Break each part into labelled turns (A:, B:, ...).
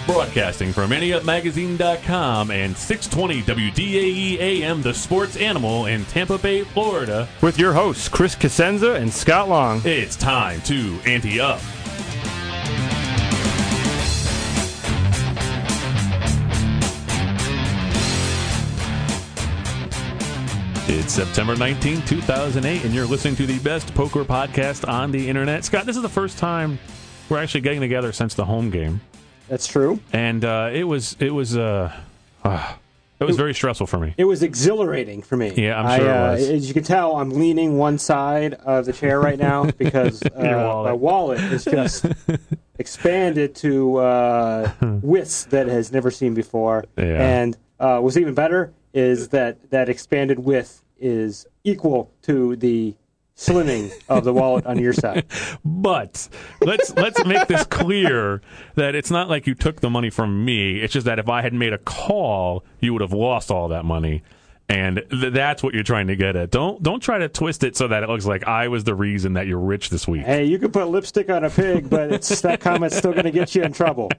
A: Broadcasting from AnyUpMagazine.com and 620 WDAE AM, the sports animal in Tampa Bay, Florida.
B: With your hosts, Chris Cosenza and Scott Long.
A: It's time to ante up. It's September 19, 2008, and you're listening to the best poker podcast on the internet. Scott, this is the first time we're actually getting together since the home game.
C: That's true.
A: And it was very stressful for me.
C: It was exhilarating for me.
A: Yeah, I'm sure it was.
C: As you can tell, I'm leaning one side of the chair right now because my wallet is just expanded to widths that it has never seen before.
A: Yeah.
C: And what's even better is that expanded width is equal to the slimming of the wallet on your side.
A: But let's make this clear that it's not like you took the money from me. It's just that if I had made a call, you would have lost all that money. And that's what you're trying to get at. Don't try to twist it so that it looks like I was the reason that you're rich this week.
C: Hey, you can put lipstick on a pig, but that comment's still going to get you in trouble.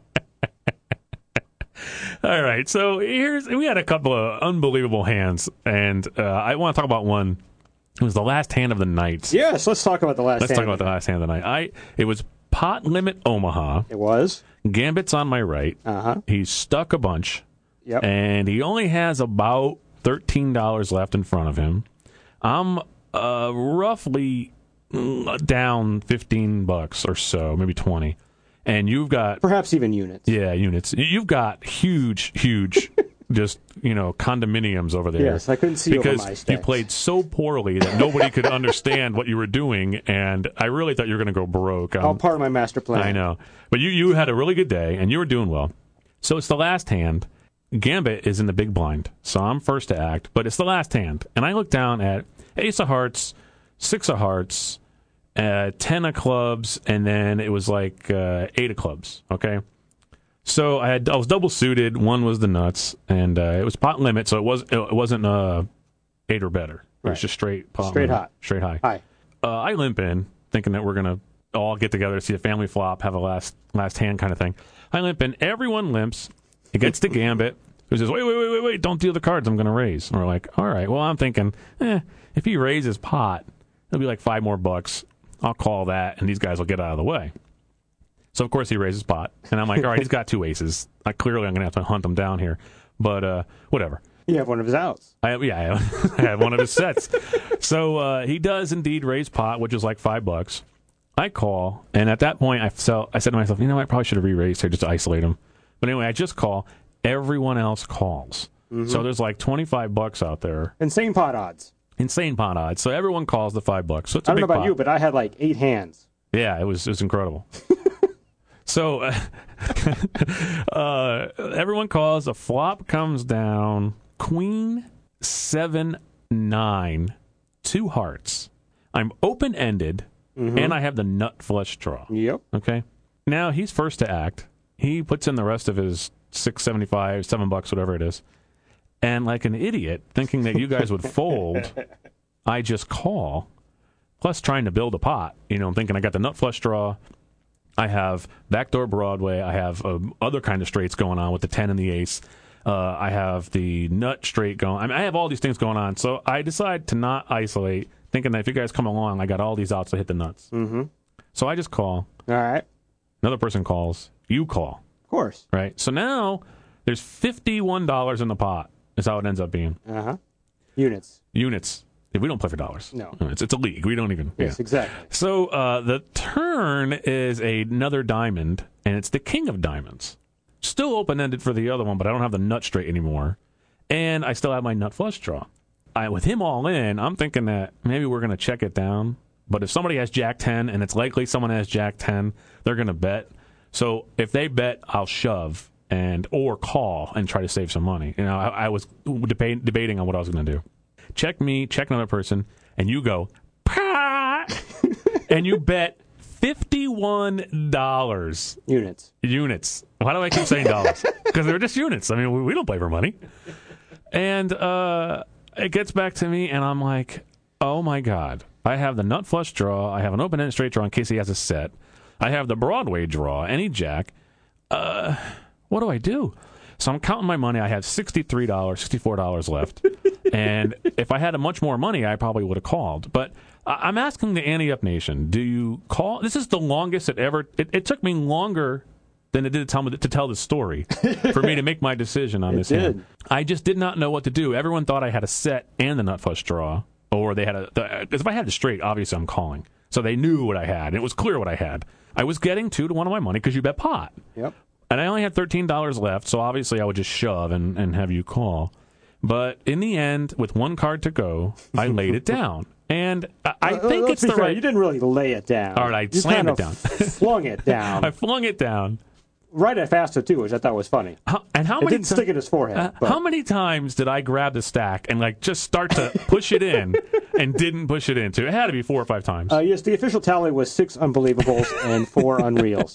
A: All right, so we had a couple of unbelievable hands, and I want to talk about one. It was the last hand of the night.
C: Yes, let's talk about the last hand.
A: Let's talk about the last hand of the night. It was pot limit Omaha.
C: It was.
A: Gambit's on my right.
C: Uh-huh.
A: He's stuck a bunch.
C: Yep.
A: And he only has about $13 left in front of him. I'm roughly down $15 or so, maybe 20. And you've got...
C: Perhaps even units.
A: Yeah, units. You've got huge... just, condominiums over there.
C: Yes, I couldn't see over my
A: because
C: stacks.
A: you played so poorly that nobody could understand what you were doing, and I really thought you were going to go broke.
C: All part of my master plan.
A: I know. But you had a really good day, and you were doing well. So it's the last hand. Gambit is in the big blind, so I'm first to act, but it's the last hand. And I look down at ace of hearts, 6 of hearts, 10 of clubs, and then it was like 8 of clubs, okay? So I was double suited. One was the nuts, and it was pot limit, so it wasn't 8 or better. It was just straight pot
C: Straight
A: limit.
C: hot.
A: Straight high.
C: Hi.
A: I limp in, thinking that we're gonna all get together to see a family flop, have a last hand kind of thing. I limp in. Everyone limps. It gets to Gambit, who says, "Wait! Don't deal the cards. I'm gonna raise." And we're like, "All right." Well, I'm thinking, if he raises pot, it'll be like $5 more. I'll call that, and these guys will get out of the way. So, of course, he raises pot. And I'm like, all right, he's got 2 aces. Clearly, I'm going to have to hunt him down here. But whatever.
C: You have one of his outs.
A: I have one of his sets. So he does indeed raise pot, which is like $5. I call. And at that point, I said to myself, I probably should have re-raised here just to isolate him. But anyway, I just call. Everyone else calls. Mm-hmm. So there's like $25 out there.
C: Insane pot odds.
A: So everyone calls the $5. So it's a
C: I don't know
A: big
C: about
A: pot.
C: you, but I had like 8 hands.
A: Yeah, it was incredible. So everyone calls. A flop comes down. Queen 7-9, 2 hearts. I'm open-ended, and I have the nut flush draw.
C: Yep.
A: Okay. Now he's first to act. He puts in the rest of his $6.75, $7, whatever it is, and like an idiot, thinking that you guys would fold, I just call. Plus, trying to build a pot. I'm thinking I got the nut flush draw. I have backdoor Broadway. I have other kind of straights going on with the 10 and the ace. I have the nut straight going. I have all these things going on. So I decide to not isolate, thinking that if you guys come along, I got all these outs to hit the nuts.
C: Mm-hmm.
A: So I just call.
C: All right.
A: Another person calls. You call.
C: Of course.
A: Right? So now there's $51 in the pot is how it ends up being.
C: Uh-huh. Units.
A: We don't play for dollars.
C: No.
A: It's a league. We don't even.
C: Yes, exactly.
A: So the turn is another diamond, and it's the king of diamonds. Still open-ended for the other one, but I don't have the nut straight anymore. And I still have my nut flush draw. With him all in, I'm thinking that maybe we're going to check it down. But if somebody has Jack 10, and it's likely someone has Jack 10, they're going to bet. So if they bet, I'll shove or call and try to save some money. I was debating on what I was going to do. Check me, check another person, and you go, Pah! And you bet $51. Units. Why do I keep saying dollars? Because they're just units. I mean, we don't play for money. And it gets back to me, and I'm like, oh, my God. I have the nut flush draw. I have an open-ended straight draw in case he has a set. I have the Broadway draw, any jack. what do I do? So I'm counting my money. I have $64 left. And if I had much more money, I probably would have called. But I'm asking the Ante Up Nation, do you call? This is the longest it took me longer than it did to tell the story for me to make my decision on this hand. I just did not know what to do. Everyone thought I had a set and the nut flush draw, or they had because if I had the straight, obviously I'm calling. So they knew what I had, and it was clear what I had. I was getting 2 to 1 of my money because you bet pot.
C: Yep.
A: And I only had $13 left, so obviously I would just shove and have you call. But in the end, with 1 card to go, I laid it down. And I think it's the right...
C: You didn't really lay it down.
A: All right, I slammed it down.
C: Flung it down.
A: I flung it down.
C: Right at Faster, too, which I thought was funny.
A: It
C: didn't stick in his forehead.
A: How many times did I grab the stack and just start to push it in and didn't push it into? It had to be 4 or 5 times.
C: Yes, the official tally was 6 unbelievables and 4 unreals.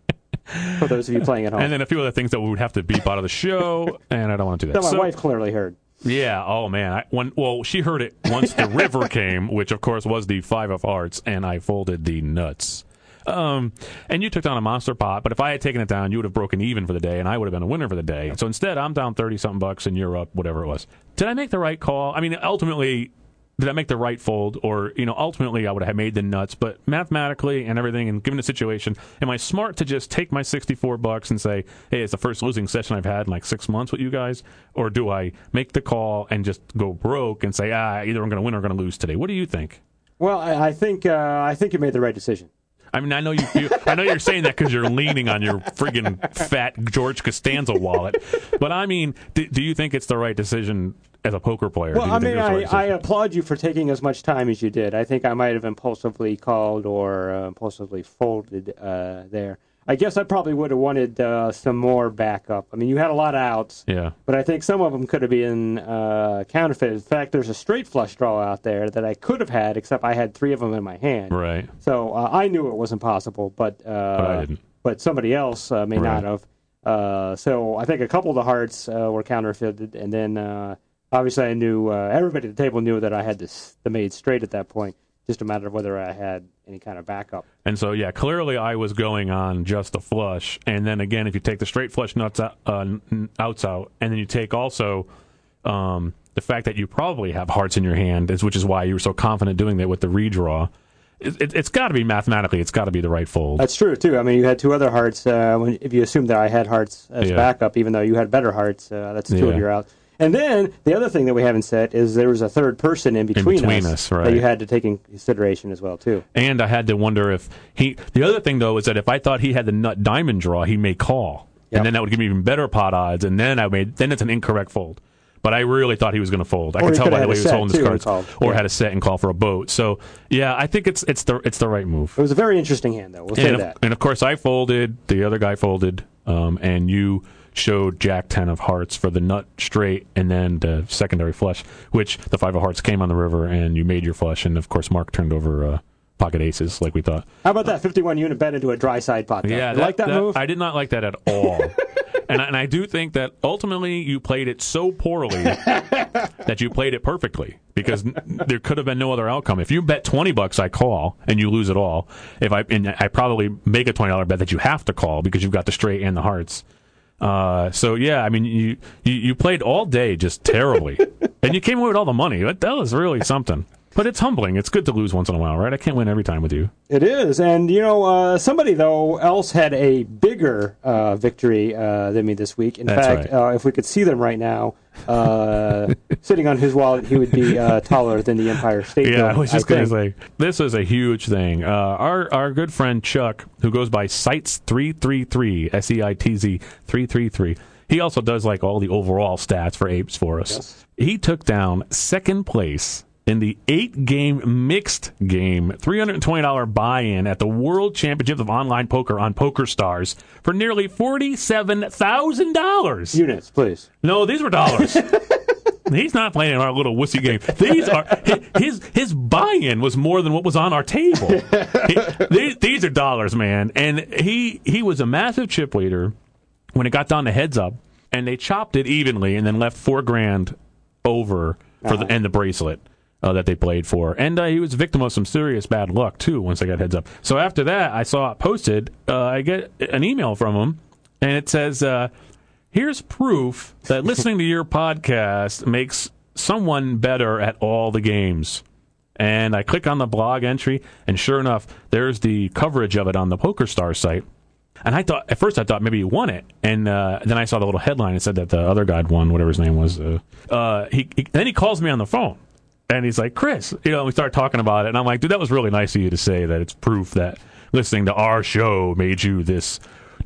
C: For those of you playing at home.
A: And then a few other things that we would have to beep out of the show, and I don't want to do that.
C: That my wife clearly heard.
A: Yeah, oh man. She heard it once the river came, which of course was the 5 of hearts, and I folded the nuts. And you took down a monster pot, but if I had taken it down, you would have broken even for the day, and I would have been a winner for the day. So instead, I'm down $30-something, and you're up whatever it was. Did I make the right call? I mean, ultimately, did I make the right fold? Or, ultimately, I would have made the nuts. But mathematically and everything, and given the situation, am I smart to just take my $64 and say, hey, it's the first losing session I've had in 6 months with you guys? Or do I make the call and just go broke and say, either I'm going to win or I'm going to lose today? What do you think?
C: Well, I think you made the right decision.
A: I mean, I know you're saying that because you're leaning on your friggin' fat George Costanza wallet. But I mean, do you think it's the right decision as a poker player?
C: Well, I applaud you for taking as much time as you did. I think I might have impulsively called or impulsively folded there. I guess I probably would have wanted some more backup. I mean, you had a lot of outs.
A: Yeah.
C: But I think some of them could have been counterfeit. In fact, there's a straight flush draw out there that I could have had, except I had 3 of them in my hand.
A: Right.
C: So I knew it wasn't possible, but
A: I didn't.
C: But somebody else may not have. So I think a couple of the hearts were counterfeited, and then obviously I knew everybody at the table knew that I had the made straight at that point. Just a matter of whether I had any kind of backup.
A: And so, yeah, clearly I was going on just a flush. And then again, if you take the straight flush outs out, and then you take also the fact that you probably have hearts in your hand, which is why you were so confident doing that with the redraw, it's got to be mathematically, it's got to be the right fold.
C: That's true, too. I mean, you had 2 other hearts. If you assume that I had hearts as backup, even though you had better hearts, that's 2 of your outs. And then the other thing that we haven't said is there was a third person in between us
A: right.
C: that you had to take in consideration as well, too.
A: And I had to wonder if the other thing, though, is that if I thought he had the nut diamond draw, he may call. Yep. And then that would give me even better pot odds, and then it's an incorrect fold. But I really thought he was going to fold. I could tell by the way he was holding his cards. Or had a set and call for a boat. So, yeah, I think it's the right move.
C: It was a very interesting hand, though. We'll say that.
A: And, of course, I folded. The other guy folded. And you showed Jack 10 of hearts for the nut straight and then the secondary flush, which the 5 of hearts came on the river, and you made your flush. And, of course, Mark turned over pocket aces like we thought.
C: How about that 51-unit bet into a dry side pot? Though?
A: Yeah,
C: you like that move?
A: I did not like that at all. And I do think that ultimately you played it so poorly that you played it perfectly, because there could have been no other outcome. If you bet $20, I call and you lose it all. I probably make a $20 bet that you have to call because you've got the straight and the hearts. So yeah, I mean you played all day just terribly, and you came away with all the money. That was really something. But it's humbling. It's good to lose once in a while, right? I can't win every time with you.
C: It is. And, somebody, though, else had a bigger victory than me this week. In fact, if we could see them right now, sitting on his wallet, he would be taller than the Empire State Building.
A: Yeah, I was just going to say, this is a huge thing. Our good friend Chuck, who goes by Sites333, SEITZ 333, he also does all the overall stats for Apes for us. Yes. He took down second place in the 8-game mixed game $320 buy-in at the World Championship of Online Poker on PokerStars for nearly $47,000.
C: Units, please.
A: No, these were dollars. He's not playing in our little wussy game. These are his buy-in was more than what was on our table. These are dollars, man. And he was a massive chip leader when it got down to heads up, and they chopped it evenly and then left $4,000 over for the bracelet that they played for. And he was a victim of some serious bad luck, too, once I got heads up. So after that, I saw it posted. I get an email from him and it says, here's proof that listening to your podcast makes someone better at all the games. And I click on the blog entry, and sure enough, there's the coverage of it on the PokerStars site. And at first I thought maybe he won it, and then I saw the little headline and said that the other guy had won, whatever his name was. Then he calls me on the phone, and he's like, Chris, we start talking about it, and I'm like, dude, that was really nice of you to say that it's proof that listening to our show made you this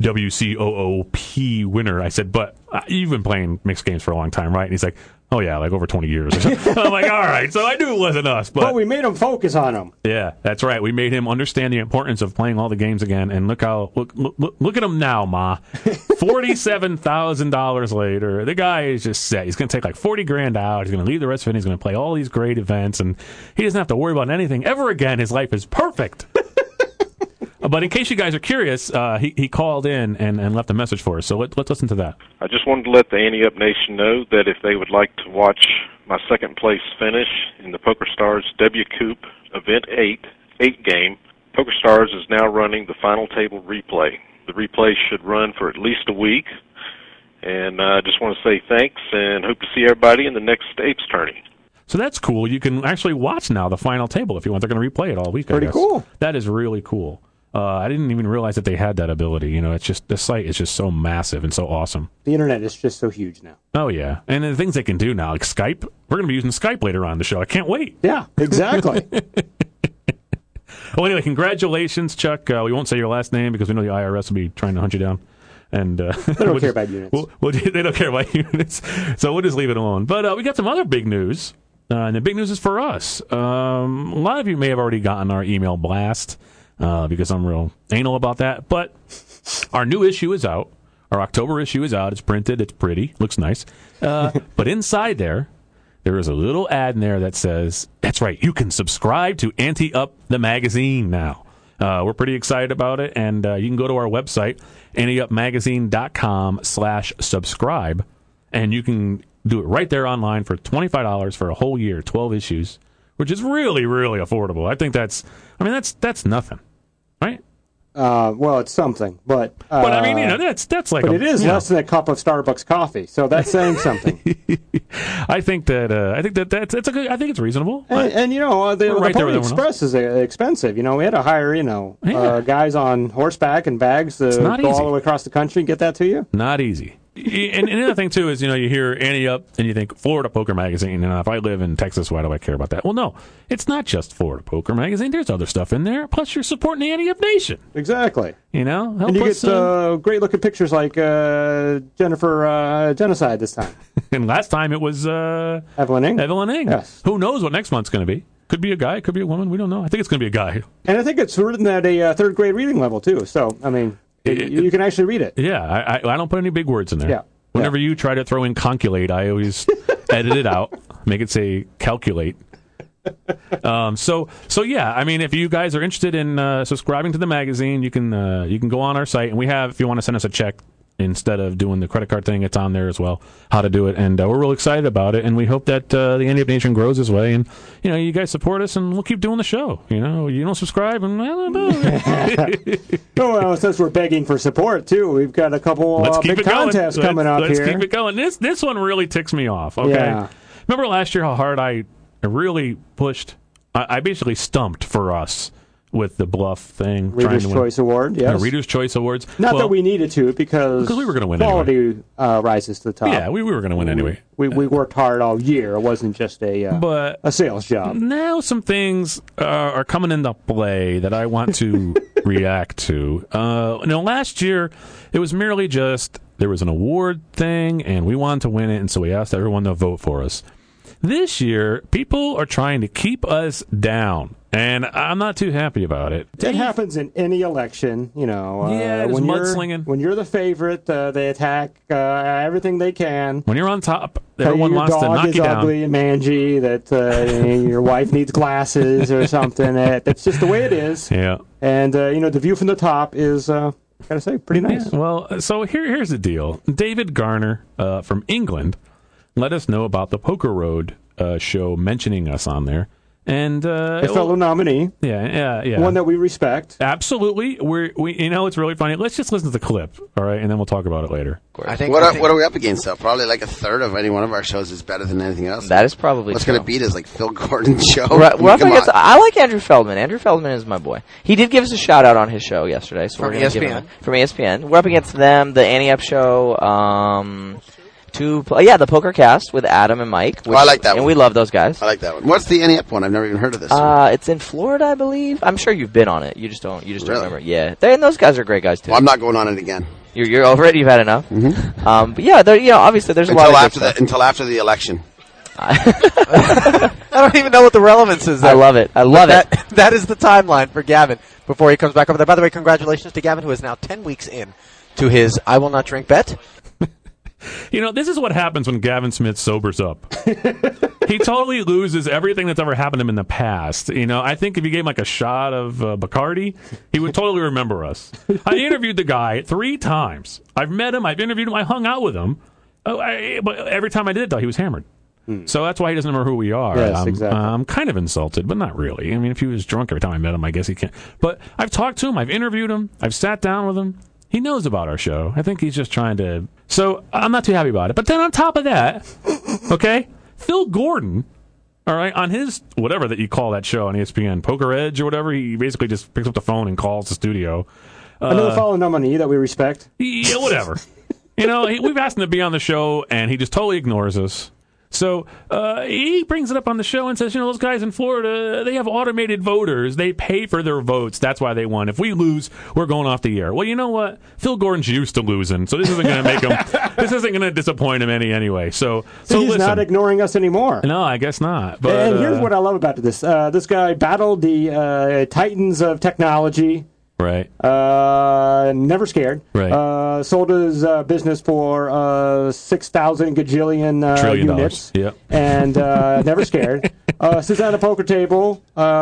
A: WCOOP winner. I said, but you've been playing mixed games for a long time, right? And he's like, oh, yeah, like over 20 years. I'm like, all right. So I knew it wasn't us. But
C: we made him focus on him.
A: Yeah, that's right. We made him understand the importance of playing all the games again. And look at him now, Ma. $47,000 later. The guy is just set. He's going to take like $40,000 out. He's going to leave the rest of it. He's going to play all these great events. And he doesn't have to worry about anything ever again. His life is perfect. But in case you guys are curious, he called in and left a message for us. So let's listen to that.
D: I just wanted to let the Ante Up Nation know that if they would like to watch my second place finish in the PokerStars WCOOP Event 8 game, PokerStars is now running the final table replay. The replay should run for at least a week. And I just want to say thanks and hope to see everybody in the next Apes tourney.
A: So that's cool. You can actually watch now the final table if you want. They're going to replay it all week.
C: Pretty cool.
A: That is really cool. I didn't even realize that they had that ability. It's just the site is just so massive and so awesome.
C: The internet is just so huge now.
A: Oh yeah, and the things they can do now, like Skype. We're going to be using Skype later on in the show. I can't wait.
C: Yeah, exactly.
A: Well, anyway, congratulations, Chuck. We won't say your last name because we know the IRS will be trying to hunt you down. And
C: they don't care about units.
A: They don't care about units, so we'll just leave it alone. But we got some other big news, and the big news is for us. A lot of you may have already gotten our email blast. Because I'm real anal about that. But our new issue is out. Our October issue is out. It's printed. It's pretty. Looks nice. But inside there is a little ad in there that says, that's right, you can subscribe to Ante Up the magazine now. We're pretty excited about it. And you can go to our website, anteupmagazine.com/subscribe. And you can do it right there online for $25 for a whole year, 12 issues. Which is really, really affordable. I think that's nothing, right?
C: Well, it's something, but
A: I mean, that's like.
C: But it is less than a cup of Starbucks coffee, so that's saying something.
A: I think it's reasonable.
C: And the Pony Express is expensive. We had to hire guys on horseback and bags to go all the way across the country and get that to you.
A: Not easy. And another thing, too, is, you hear Ante Up and you think Florida Poker Magazine. And if I live in Texas, why do I care about that? Well, no, it's not just Florida Poker Magazine. There's other stuff in there. Plus, you're supporting the Ante Up Nation.
C: Exactly.
A: Help
C: and you get great-looking pictures like Jennifer Genocide this time.
A: And last time it was
C: Evelyn Ing.
A: Yes. Who knows what next month's going to be? Could be a guy, could be a woman. We don't know. I think it's going to be a guy.
C: And I think it's written at a third-grade reading level, too. So, I mean... You can actually read it.
A: Yeah, I don't put any big words in there.
C: Yeah.
A: Whenever you try to throw in conculate, I always edit it out, make it say calculate. So yeah, I mean, if you guys are interested in subscribing to the magazine, you can go on our site, and we have, if you want to send us a check instead of doing the credit card thing, it's on there as well, how to do it, and we're real excited about it, and we hope that the Ante Up Nation grows this way, and you guys support us, and we'll keep doing the show. You don't subscribe, and I don't know.
C: Well, since we're begging for support too, we've got a couple big contests coming up here.
A: Let's keep it going. This one really ticks me off. Okay,
C: yeah.
A: Remember last year how hard I really pushed? I basically stumped for us with the bluff thing.
C: Reader's Choice Award, yes.
A: Reader's Choice Awards.
C: Not that we needed to, because
A: we were going to win
C: quality
A: anyway.
C: Rises to the top.
A: Yeah, we were going to win anyway.
C: We worked hard all year. It wasn't just a sales job.
A: Now some things are coming into play that I want to react to. Last year, it was merely just there was an award thing, and we wanted to win it, and so we asked everyone to vote for us. This year, people are trying to keep us down, and I'm not too happy about it.
C: That happens in any election,
A: Yeah, it's mudslinging.
C: When you're the favorite, they attack everything they can.
A: When you're on top, everyone wants to knock you down.
C: Your dog is ugly and mangy, that your wife needs glasses or something. That's just the way it is.
A: Yeah.
C: And, the view from the top is, gotta say, pretty nice.
A: Yeah, well, so here's the deal. David Garner from England let us know about the Poker Road show mentioning us on there. And
C: a fellow nominee.
A: Yeah.
C: One that we respect.
A: Absolutely. We it's really funny. Let's just listen to the clip, all right, and then we'll talk about it later.
E: I think what are we up against, though? Probably like a third of any one of our shows is better than anything else.
F: That is probably
E: what's going to beat is like Phil Gordon's show.
F: We're up against, I like Andrew Feldman. Andrew Feldman is my boy. He did give us a shout out on his show yesterday. So
G: from ESPN.
F: From ESPN. We're up against them, the Annie Up show. The Poker Cast with Adam and Mike.
E: I like that one.
F: And we love those guys.
E: I like that one. What's the Annie Up one? I've never even heard of this.
F: It's in Florida, I believe. I'm sure you've been on it. You just don't remember. Yeah. And those guys are great guys, too.
E: Well, I'm not going on it again.
F: You're over it? You've had enough?
E: Mm-hmm.
F: But yeah, obviously there's a lot of
E: until after the election.
G: I don't even know what the relevance is there.
F: I love it.
G: That is the timeline for Gavin before he comes back over there. By the way, congratulations to Gavin, who is now 10 weeks in to his I Will Not Drink bet.
A: This is what happens when Gavin Smith sobers up. He totally loses everything that's ever happened to him in the past. I think if you gave him like a shot of Bacardi, he would totally remember us. I interviewed the guy 3 times. I've met him. I've interviewed him. I hung out with him. But every time I did it, though, he was hammered. So that's why he doesn't remember who we are.
C: Yes, exactly.
A: I'm kind of insulted, but not really. I mean, if he was drunk every time I met him, I guess he can't. But I've talked to him. I've interviewed him. I've sat down with him. He knows about our show. I think he's just trying to... So I'm not too happy about it. But then on top of that, okay, Phil Gordon, all right, on his, whatever that you call that show on ESPN, Poker Edge or whatever, he basically just picks up the phone and calls the studio.
C: Another fellow nominee that we respect.
A: Yeah, whatever. We've asked him to be on the show, and he just totally ignores us. So he brings it up on the show and says, those guys in Florida, they have automated voters. They pay for their votes. That's why they won. If we lose, we're going off the air. Well, you know what? Phil Gordon's used to losing, so this isn't going to make him. This isn't going to disappoint him anyway. So
C: he's
A: listen.
C: not ignoring us anymore.
A: No, I guess not. But,
C: and here's what I love about this. This guy battled the titans of technology.
A: Right.
C: Never scared.
A: Right.
C: Sold his business for 6,000 gajillion
A: trillion
C: units.
A: Yep.
C: And never scared. Sits at a poker table.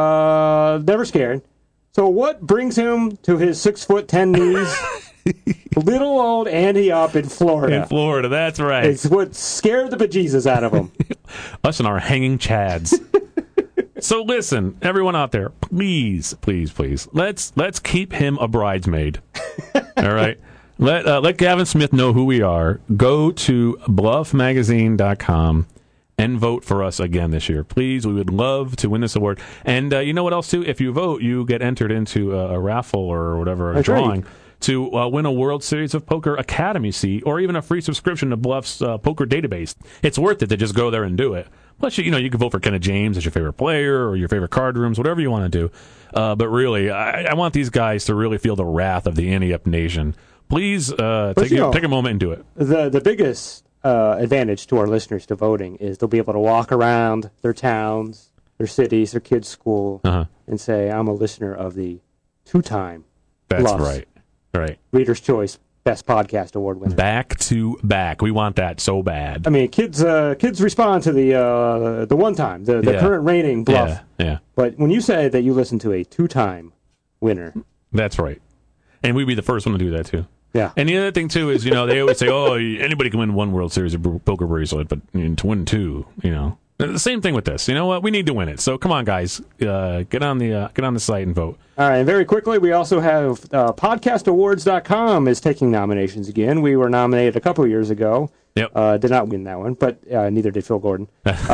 C: Never scared. So what brings him to his 6'10" knees? Little old Andy Up in Florida.
A: In Florida, that's right.
C: It's what scared the bejesus out of him.
A: Us and our hanging chads. So listen, everyone out there, please, let's keep him a bridesmaid. All right, let Gavin Smith know who we are. Go to bluffmagazine.com and vote for us again this year, please. We would love to win this award. And you know what else too? If you vote, you get entered into a raffle or whatever, a drawing. To win a World Series of Poker Academy seat or even a free subscription to Bluff's poker database. It's worth it to just go there and do it. Plus, you can vote for Kenneth James as your favorite player or your favorite card rooms, whatever you want to do. But really, I want these guys to really feel the wrath of the Annie Up Nation. Please take a moment and do it.
C: The biggest advantage to our listeners to voting is they'll be able to walk around their towns, their cities, their kids' school, and say, I'm a listener of the 2-time
A: That's
C: Bluffs
A: right. Right.
C: Reader's Choice Best Podcast Award winner.
A: Back to back. We want that so bad.
C: I mean, kids respond to the one time, the current rating Bluff.
A: Yeah.
C: But when you say that you listen to a 2-time winner.
A: That's right. And we'd be the first one to do that, too.
C: Yeah.
A: And the other thing, too, is, they always say, anybody can win one World Series of Poker Bracelet, but to win 2, The same thing with this. You know what? We need to win it. So come on, guys. Get on the site and vote.
C: All right. And very quickly, we also have podcastawards.com is taking nominations again. We were nominated a couple of years ago.
A: Yep.
C: Did not win that one, but neither did Phil Gordon.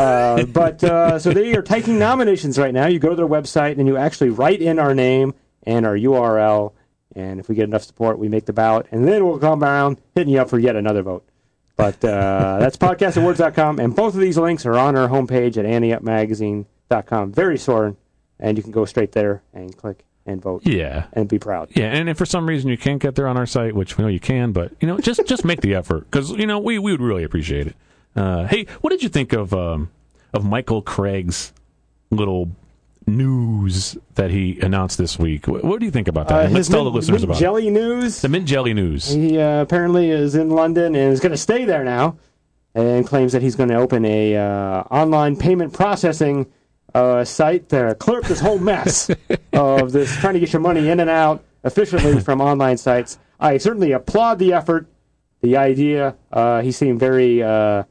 C: So they are taking nominations right now. You go to their website and you actually write in our name and our URL. And if we get enough support, we make the ballot. And then we'll come around hitting you up for yet another vote. But that's podcastawards.com, and both of these links are on our homepage at annieupmagazine.com. Very short, and you can go straight there and click and vote.
A: Yeah.
C: And be proud.
A: Yeah, and if for some reason you can't get there on our site, which we know you can, but just make the effort because we would really appreciate it. Hey, what did you think of Michael Craig's little news that he announced this week? What do you think about that? Let's tell the listeners about
C: Jelly news.
A: The Mint Jelly news.
C: He apparently is in London and is going to stay there now, and claims that he's going to open a online payment processing site to clear up this whole mess of this trying to get your money in and out efficiently from online sites. I certainly applaud the effort, the idea. He seemed very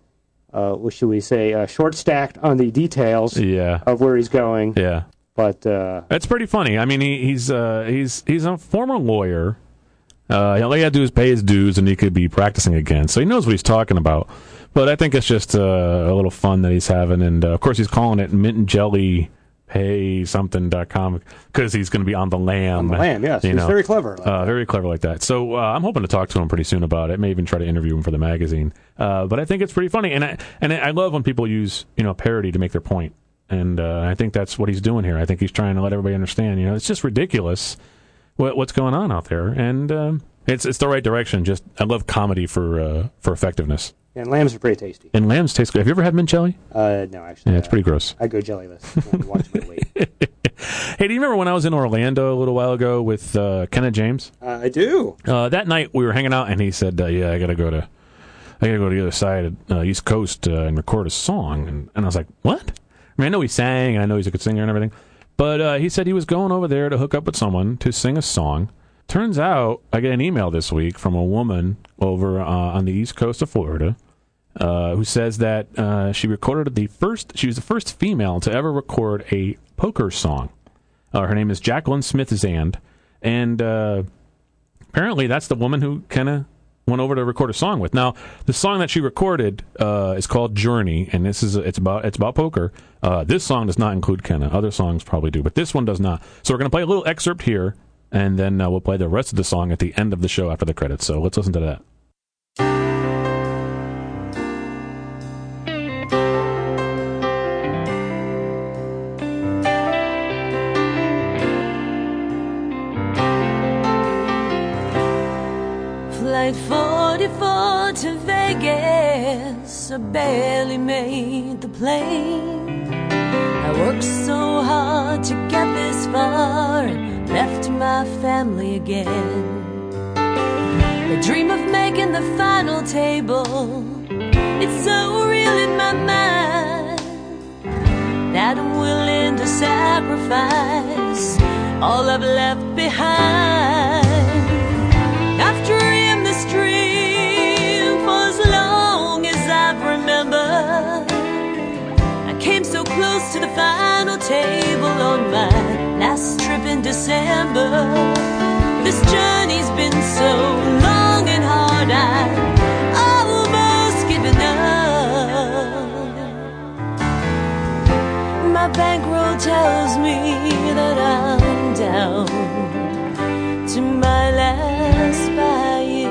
C: what should we say, short stacked on the details of where he's going.
A: Yeah.
C: But
A: it's pretty funny. I mean, he's a former lawyer. All he had to do is pay his dues, and he could be practicing again. So he knows what he's talking about. But I think it's just a little fun that he's having, and of course he's calling it Mint and Jelly Pay something.com because he's going to be on the lam.
C: On the lam, yes. He's very clever.
A: Very clever like that. So I'm hoping to talk to him pretty soon about it. May even try to interview him for the magazine. But I think it's pretty funny, and I love when people use parody to make their point. And I think that's what he's doing here. I think he's trying to let everybody understand. It's just ridiculous what's going on out there, and it's the right direction. Just I love comedy for effectiveness.
C: And lambs are pretty tasty.
A: And lambs taste good. Have you ever had mint jelly?
C: No, actually.
A: Yeah, it's pretty gross.
C: I go jellyless. Watch my weight.
A: Hey, do you remember when I was in Orlando a little while ago with Kenneth James?
C: I do.
A: That night we were hanging out, and he said, "Yeah, I gotta go to the other side of East Coast and record a song." And I was like, "What?" I mean, I know he sang, and I know he's a good singer and everything, but he said he was going over there to hook up with someone to sing a song. Turns out, I get an email this week from a woman over on the East Coast of Florida. Who says that she was the first female to ever record a poker song. Her name is Jacqueline Smith-Zand, and apparently that's the woman who kind of went over to record a song with. Now, the song that she recorded is called Journey, and it's about poker. This song does not include Kenna. Other songs probably do, but this one does not. So we're going to play a little excerpt here, and then we'll play the rest of the song at the end of the show after the credits. So let's listen to that.
H: Flight 44 to Vegas, I barely made the plane. I worked so hard to get this far and left my family again. The dream of making the final table, it's so real in my mind that I'm willing to sacrifice all I've left behind. I've dreamed this dream for as long as I've remembered. I came so close to the final table on my last trip in December. This journey's been so long and hard, I've almost given up. My bankroll tells me that I'm down to my last buy-in.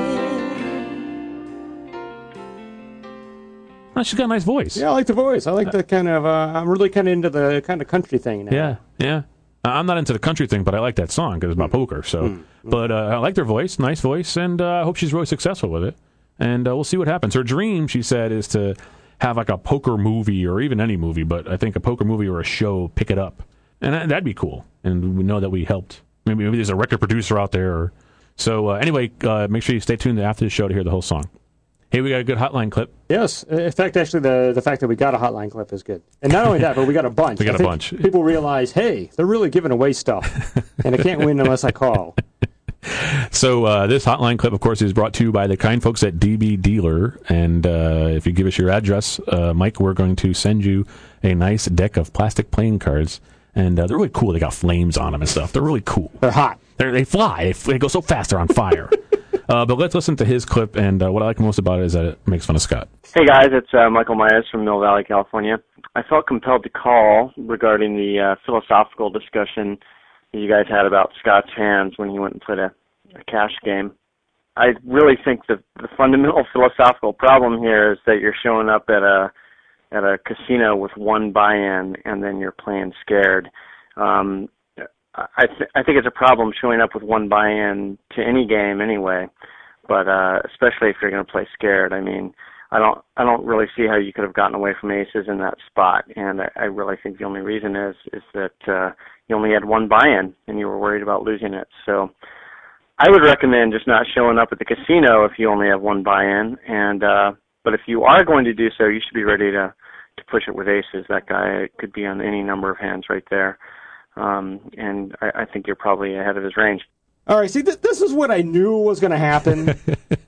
A: Oh, she's got a nice voice.
C: Yeah, I like the voice. I like the kind of, I'm really kind of into the kind of country thing now.
A: Yeah. I'm not into the country thing, but I like that song because it's about poker. So, But I like their voice, nice voice, and I hope she's really successful with it. And we'll see what happens. Her dream, she said, is to have like a poker movie or even any movie, but I think a poker movie or a show pick it up. And that'd be cool. And we know that we helped. Maybe there's a record producer out there. So anyway, make sure you stay tuned after the show to hear the whole song. Hey, we got a good hotline clip.
C: Yes. In fact, actually, the fact that we got a hotline clip is good. And not only that, but we got a bunch.
A: We got a bunch.
C: People realize, hey, they're really giving away stuff. And I can't win unless I call.
A: So this hotline clip, of course, is brought to you by the kind folks at DB Dealer. And if you give us your address, Mike, we're going to send you a nice deck of plastic playing cards. And they're really cool. They got flames on them and stuff. They're really cool.
C: They're hot.
A: They fly. They go so fast, they're on fire. But let's listen to his clip, and what I like most about it is that it makes fun of Scott.
I: Hey, guys, it's Michael Myers from Mill Valley, California. I felt compelled to call regarding the philosophical discussion that you guys had about Scott's hands when he went and played a cash game. I really think that the fundamental philosophical problem here is that you're showing up at a casino with one buy-in and then you're playing scared. I think it's a problem showing up with one buy-in to any game anyway, but especially if you're going to play scared. I mean, I don't really see how you could have gotten away from aces in that spot, and I really think the only reason is that you only had one buy-in and you were worried about losing it. So I would recommend just not showing up at the casino if you only have one buy-in, and but if you are going to do so, you should be ready to push it with aces. That guy could be on any number of hands right there. And I think you're probably ahead of his range.
C: All right, see, this is what I knew was going to happen.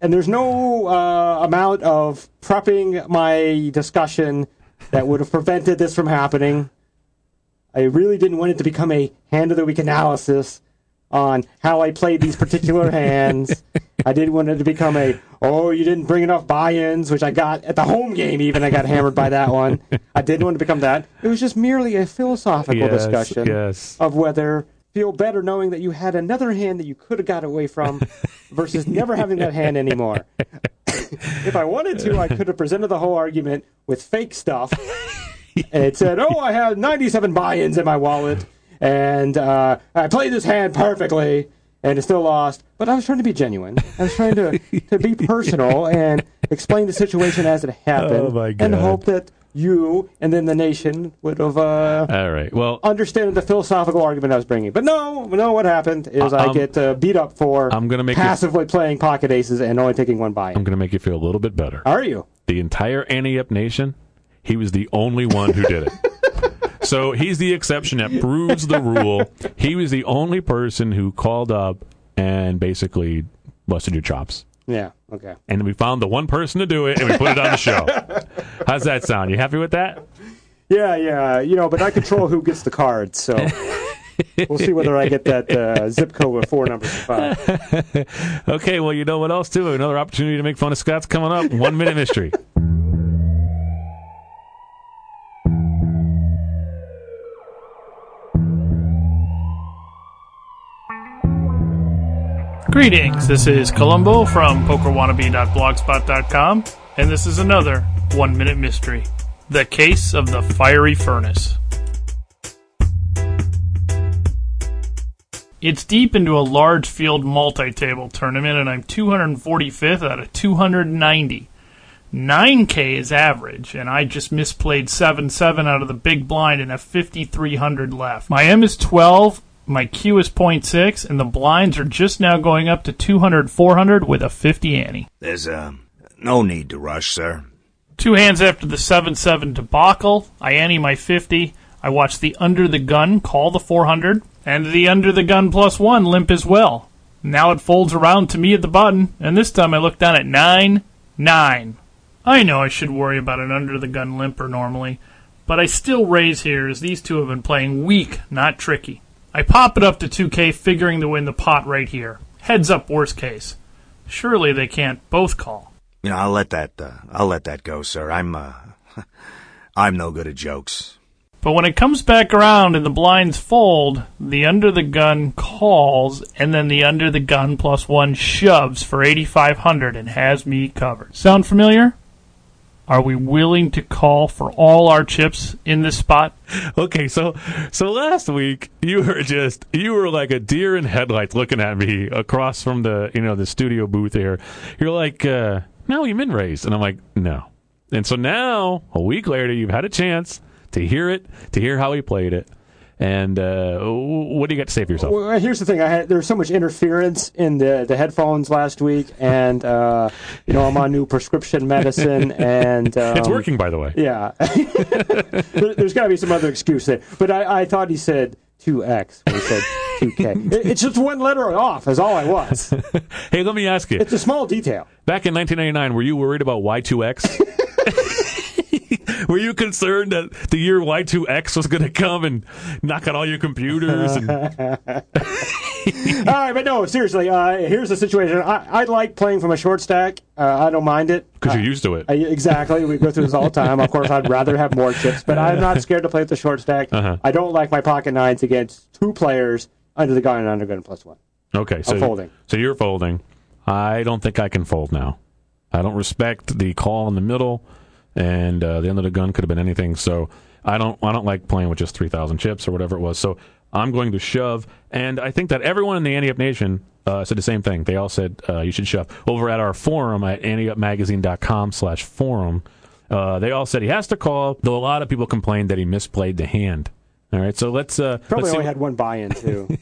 C: And there's no amount of prepping my discussion that would have prevented this from happening. I really didn't want it to become a hand of the week analysis on how I played these particular hands. I didn't want it to become you didn't bring enough buy-ins, which I got at the home game even. I got hammered by that one. I didn't want it to become that. It was just merely a philosophical discussion of whether feel better knowing that you had another hand that you could have got away from versus never having that hand anymore. If I wanted to, I could have presented the whole argument with fake stuff. And it said, I had 97 buy-ins in my wallet, and I played this hand perfectly, and it still lost. But I was trying to be genuine. I was trying to be personal and explain the situation as it happened, and hope that you and then the nation would have understood the philosophical argument I was bringing. But no, what happened is I get beat up for passively playing pocket aces and only taking one buy-in.
A: I'm going to make you feel a little bit better.
C: Are you?
A: The entire Ante Up Nation, he was the only one who did it. So he's the exception that proves the rule. He was the only person who called up and basically busted your chops.
C: Yeah, okay.
A: And we found the one person to do it, and we put it on the show. How's that sound? You happy with that?
C: Yeah. But I control who gets the cards, so we'll see whether I get that zip code with 4 numbers 5.
A: Okay, well, you know what else, too? Another opportunity to make fun of Scott's coming up. 1 Minute Mystery.
J: Greetings, this is Columbo from PokerWannabe.blogspot.com, and this is another 1 Minute Mystery, the case of the fiery furnace. It's deep into a large field multi-table tournament, and I'm 245th out of 290. 9K is average, and I just misplayed 7-7 out of the big blind and have 5,300 left. My M is 12. My Q is 0.6, and the blinds are just now going up to 200-400 with a 50 ante.
K: There's no need to rush, sir.
J: 2 hands after the 7-7 debacle, I ante my 50. I watch the under the gun call the 400, and the under the gun +1 limp as well. Now it folds around to me at the button, and this time I look down at 9-9. I know I should worry about an under the gun limper normally, but I still raise here as these two have been playing weak, not tricky. I pop it up to 2K, figuring to win the pot right here. Heads up, worst case. Surely they can't both call.
K: I'll let that go, sir. I'm no good at jokes.
J: But when it comes back around and the blinds fold, the under the gun calls, and then the under the gun +1 shoves for 8,500 and has me covered. Sound familiar? Are we willing to call for all our chips in this spot?
A: Okay, so last week you were like a deer in headlights looking at me across from the studio booth here. You're like, no, you min raised, and I'm like, no. And so now a week later, you've had a chance to hear how he played it. And what do you got to say for yourself?
C: Well, here's the thing. There was so much interference in the headphones last week, and I'm on new prescription medicine, and
A: it's working, by the way.
C: Yeah, there's got to be some other excuse there. But I thought he said 2X when he said 2K. It's just one letter off. Is all I was.
A: Hey, let me ask you.
C: It's a small detail.
A: Back in 1999, were you worried about Y2X? Were you concerned that the year Y2X was going to come and knock out all your computers? All
C: right, but no, seriously, here's the situation. I like playing from a short stack. I don't mind it.
A: Because you're used to it.
C: Exactly. We go through this all the time. Of course, I'd rather have more chips, but I'm not scared to play with the short stack. I don't like my pocket nines against 2 players under the gun and under gun +1.
A: Okay, so
C: I'm folding.
A: So you're folding. I don't think I can fold now. I don't respect the call in the middle. And the end of the gun could have been anything. So I don't like playing with just 3,000 chips or whatever it was. So I'm going to shove. And I think that everyone in the Ante Up Nation said the same thing. They all said you should shove. Over at our forum at anteupmagazine.com/forum, they all said he has to call, though a lot of people complained that he misplayed the hand. All right, so let's...
C: Probably only had one buy-in, too.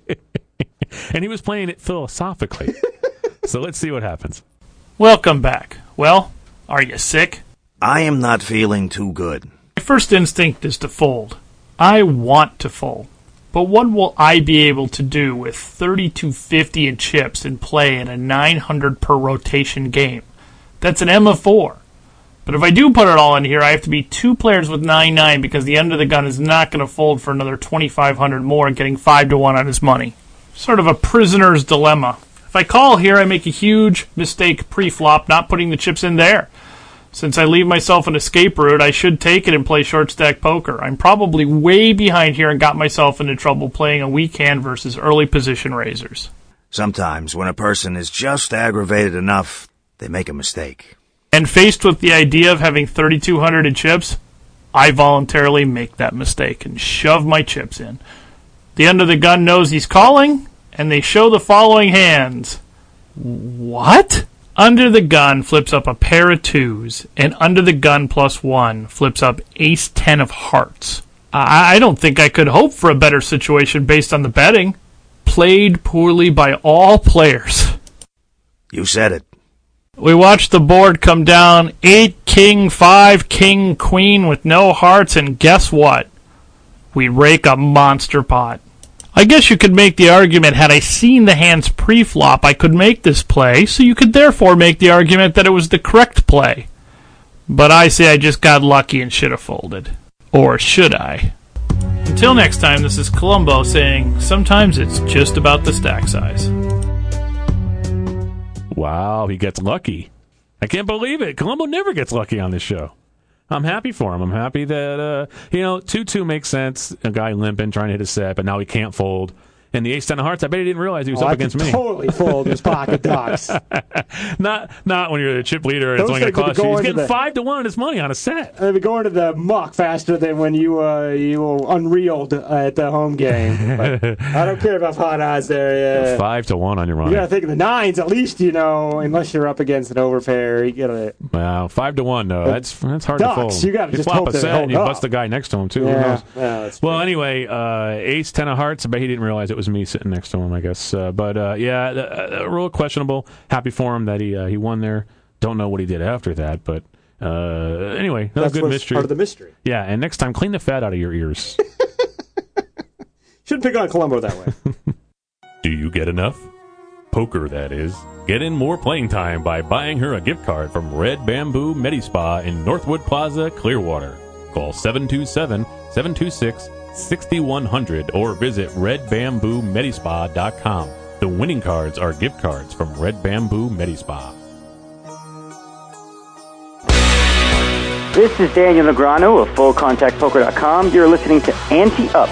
A: And he was playing it philosophically. So let's see what happens.
J: Welcome back. Well, are you sick?
K: I am not feeling too good.
J: My first instinct is to fold. I want to fold. But what will I be able to do with $32.50 in chips and play in a 900 per rotation game? That's an M of 4. But if I do put it all in here, I have to be 2 players with 9-9 because the under the gun is not going to fold for another 2,500 more, getting 5-1 on his money. Sort of a prisoner's dilemma. If I call here, I make a huge mistake pre-flop, not putting the chips in there. Since I leave myself an escape route, I should take it and play short stack poker. I'm probably way behind here and got myself into trouble playing a weak hand versus early position raisers.
K: Sometimes when a person is just aggravated enough, they make a mistake.
J: And faced with the idea of having 3,200 in chips, I voluntarily make that mistake and shove my chips in. The under the gun knows he's calling, and they show the following hands. What? Under the gun flips up a pair of 2s, and under the gun +1 flips up ace-10 of hearts. I don't think I could hope for a better situation based on the betting. Played poorly by all players.
K: You said it.
J: We watched the board come down 8, king, 5, king, queen with no hearts, and guess what? We rake a monster pot. I guess you could make the argument, had I seen the hands pre-flop, I could make this play, so you could therefore make the argument that it was the correct play. But I say I just got lucky and should have folded. Or should I? Until next time, this is Columbo saying, sometimes it's just about the stack size.
A: Wow, he gets lucky. I can't believe it. Columbo never gets lucky on this show. I'm happy for him. I'm happy that, 2-2 makes sense. A guy limping, trying to hit a set, but now he can't fold. And the ace-10 of hearts, I bet he didn't realize he was up against me.
C: Totally fold his pocket dogs.
A: Not when you're the chip leader and it's only going to cost you. He's getting 5-1 on his money on a set.
C: They'll be going to the muck faster than when you unreeled at the home game. But I don't care about hot odds there. Yeah.
A: 5-1 on your money.
C: You got to think of the 9s at least, unless you're up against an overpair. You got to.
A: Wow, 5-1 though. That's hard
C: ducks,
A: to fold.
C: You got to just
A: flop
C: hope
A: a set and you bust the guy next to him too.
C: Yeah,
A: Who knows? Well, anyway, ace-10 of hearts. I bet he didn't realize it was me sitting next to him, I guess. Real questionable. Happy for him that he won there. Don't know what he did after that, but anyway, that's a good mystery.
C: Part of the mystery.
A: Yeah, and next time, clean the fat out of your ears.
C: Shouldn't pick on Columbo that way.
A: Do you get enough? Poker, that is. Get in more playing time by buying her a gift card from Red Bamboo Medi-Spa in Northwood Plaza, Clearwater. Call 727-726-6100 or visit redbamboomedispa.com. The winning cards are gift cards from Red Bamboo Medi-Spa.
L: This is Daniel Negreanu of FullContactPoker.com. You're listening to Ante Up.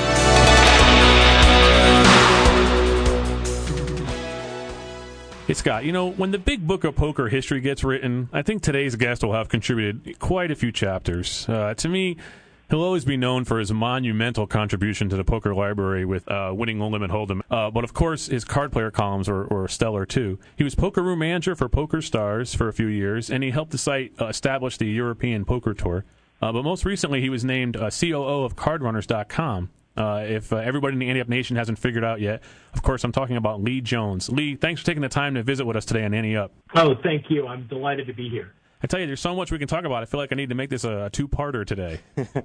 A: Hey, Scott, when the big book of poker history gets written, I think today's guest will have contributed quite a few chapters. To me, he'll always be known for his monumental contribution to the poker library with winning No Limit Hold'em. But, of course, his card player columns were stellar, too. He was poker room manager for Poker Stars for a few years, and he helped the site establish the European Poker Tour. But most recently, he was named COO of CardRunners.com. If everybody in the Ante Up Nation hasn't figured out yet, of course, I'm talking about Lee Jones. Lee, thanks for taking the time to visit with us today on Ante Up.
M: Oh, thank you. I'm delighted to be here.
A: I tell you, there's so much we can talk about. I feel like I need to make this a two-parter today.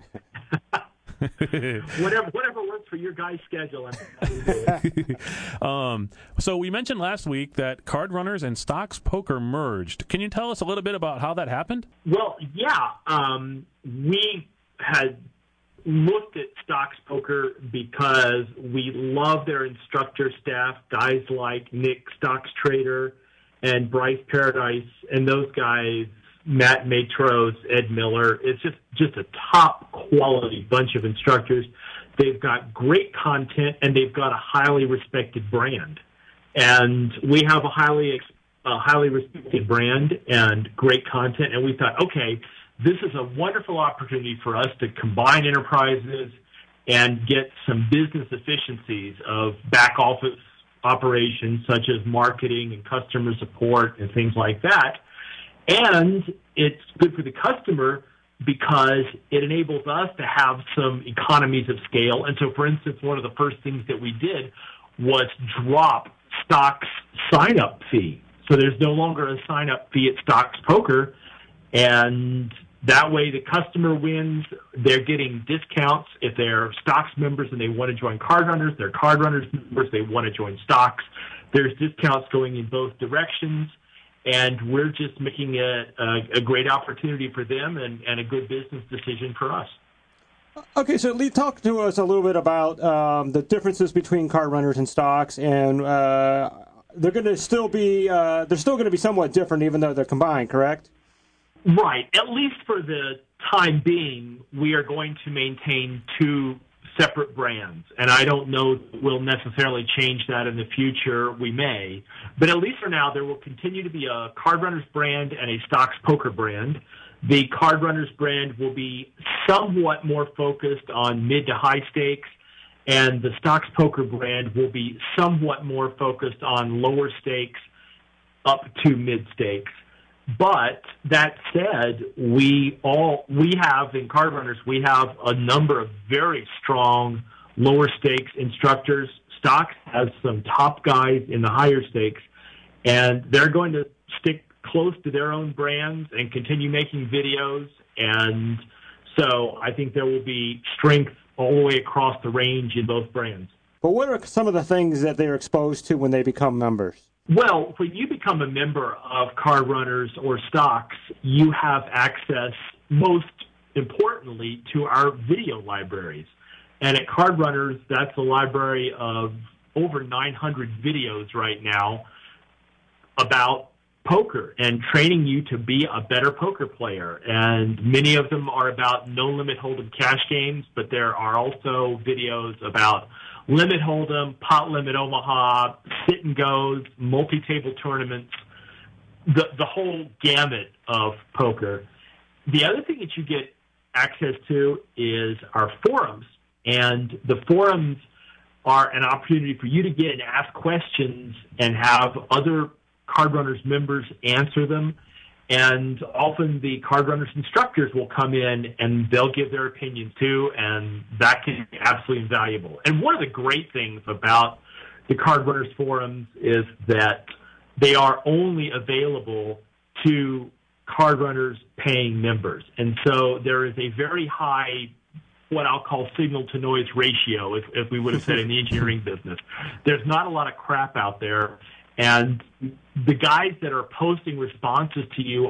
M: Whatever works for your guys' schedule.
A: So we mentioned last week that Card Runners and Stocks Poker merged. Can you tell us a little bit about how that happened?
M: Well, yeah. We had looked at Stocks Poker because we love their instructor staff, guys like Nick Stocks Trader and Bryce Paradise, and those guys, Matt Matros, Ed Miller. It's just a top quality bunch of instructors. They've got great content and they've got a highly respected brand. And we have a highly respected brand and great content, and we thought, okay, this is a wonderful opportunity for us to combine enterprises and get some business efficiencies of back office operations such as marketing and customer support and things like that. And it's good for the customer because it enables us to have some economies of scale. And so, for instance, one of the first things that we did was drop Stocks sign-up fee. So there's no longer a sign-up fee at Stocks Poker, and That way the customer wins. They're getting discounts if they're Stocks members and they want to join Card Runners. They're Card Runners members, they want to join Stocks. There's discounts going in both directions, and we're just making a great opportunity for them and a good business decision for us.
C: Okay, so Lee, talk to us a little bit about the differences between Card Runners and Stocks, and they're going to still be somewhat different, even though they're combined, correct?
M: Right. At least for the time being, we are going to maintain two separate brands, and I don't know that we'll necessarily change that in the future. We may, but at least for now, there will continue to be a Card Runners brand and a Stocks Poker brand. The Card Runners brand will be somewhat more focused on mid to high stakes, and the Stocks Poker brand will be somewhat more focused on lower stakes up to mid stakes. But that said, we have in Card Runners, we have a number of very strong lower stakes instructors. Stocks has some top guys in the higher stakes, and they're going to stick close to their own brands and continue making videos. And so I think there will be strength all the way across the range in both brands.
C: But what are some of the things that they're exposed to when they become members?
M: Well, when you become a member of Card Runners or Stocks, you have access, most importantly, to our video libraries. And at Card Runners, that's a library of over 900 videos right now about poker and training you to be a better poker player. And many of them are about no-limit hold'em cash games, but there are also videos about limit hold'em, pot limit Omaha, sit and goes, multi-table tournaments, the whole gamut of poker. The other thing that you get access to is our forums, and the forums are an opportunity for you to get and ask questions and have other Card Runners members answer them. And often the Card Runners instructors will come in and they'll give their opinions too, and that can be absolutely invaluable. And one of the great things about the Card Runners forums is that they are only available to Card Runners paying members. And so there is a very high, what I'll call signal to noise ratio, if we would have said in the engineering business. There's not a lot of crap out there. And the guys that are posting responses to you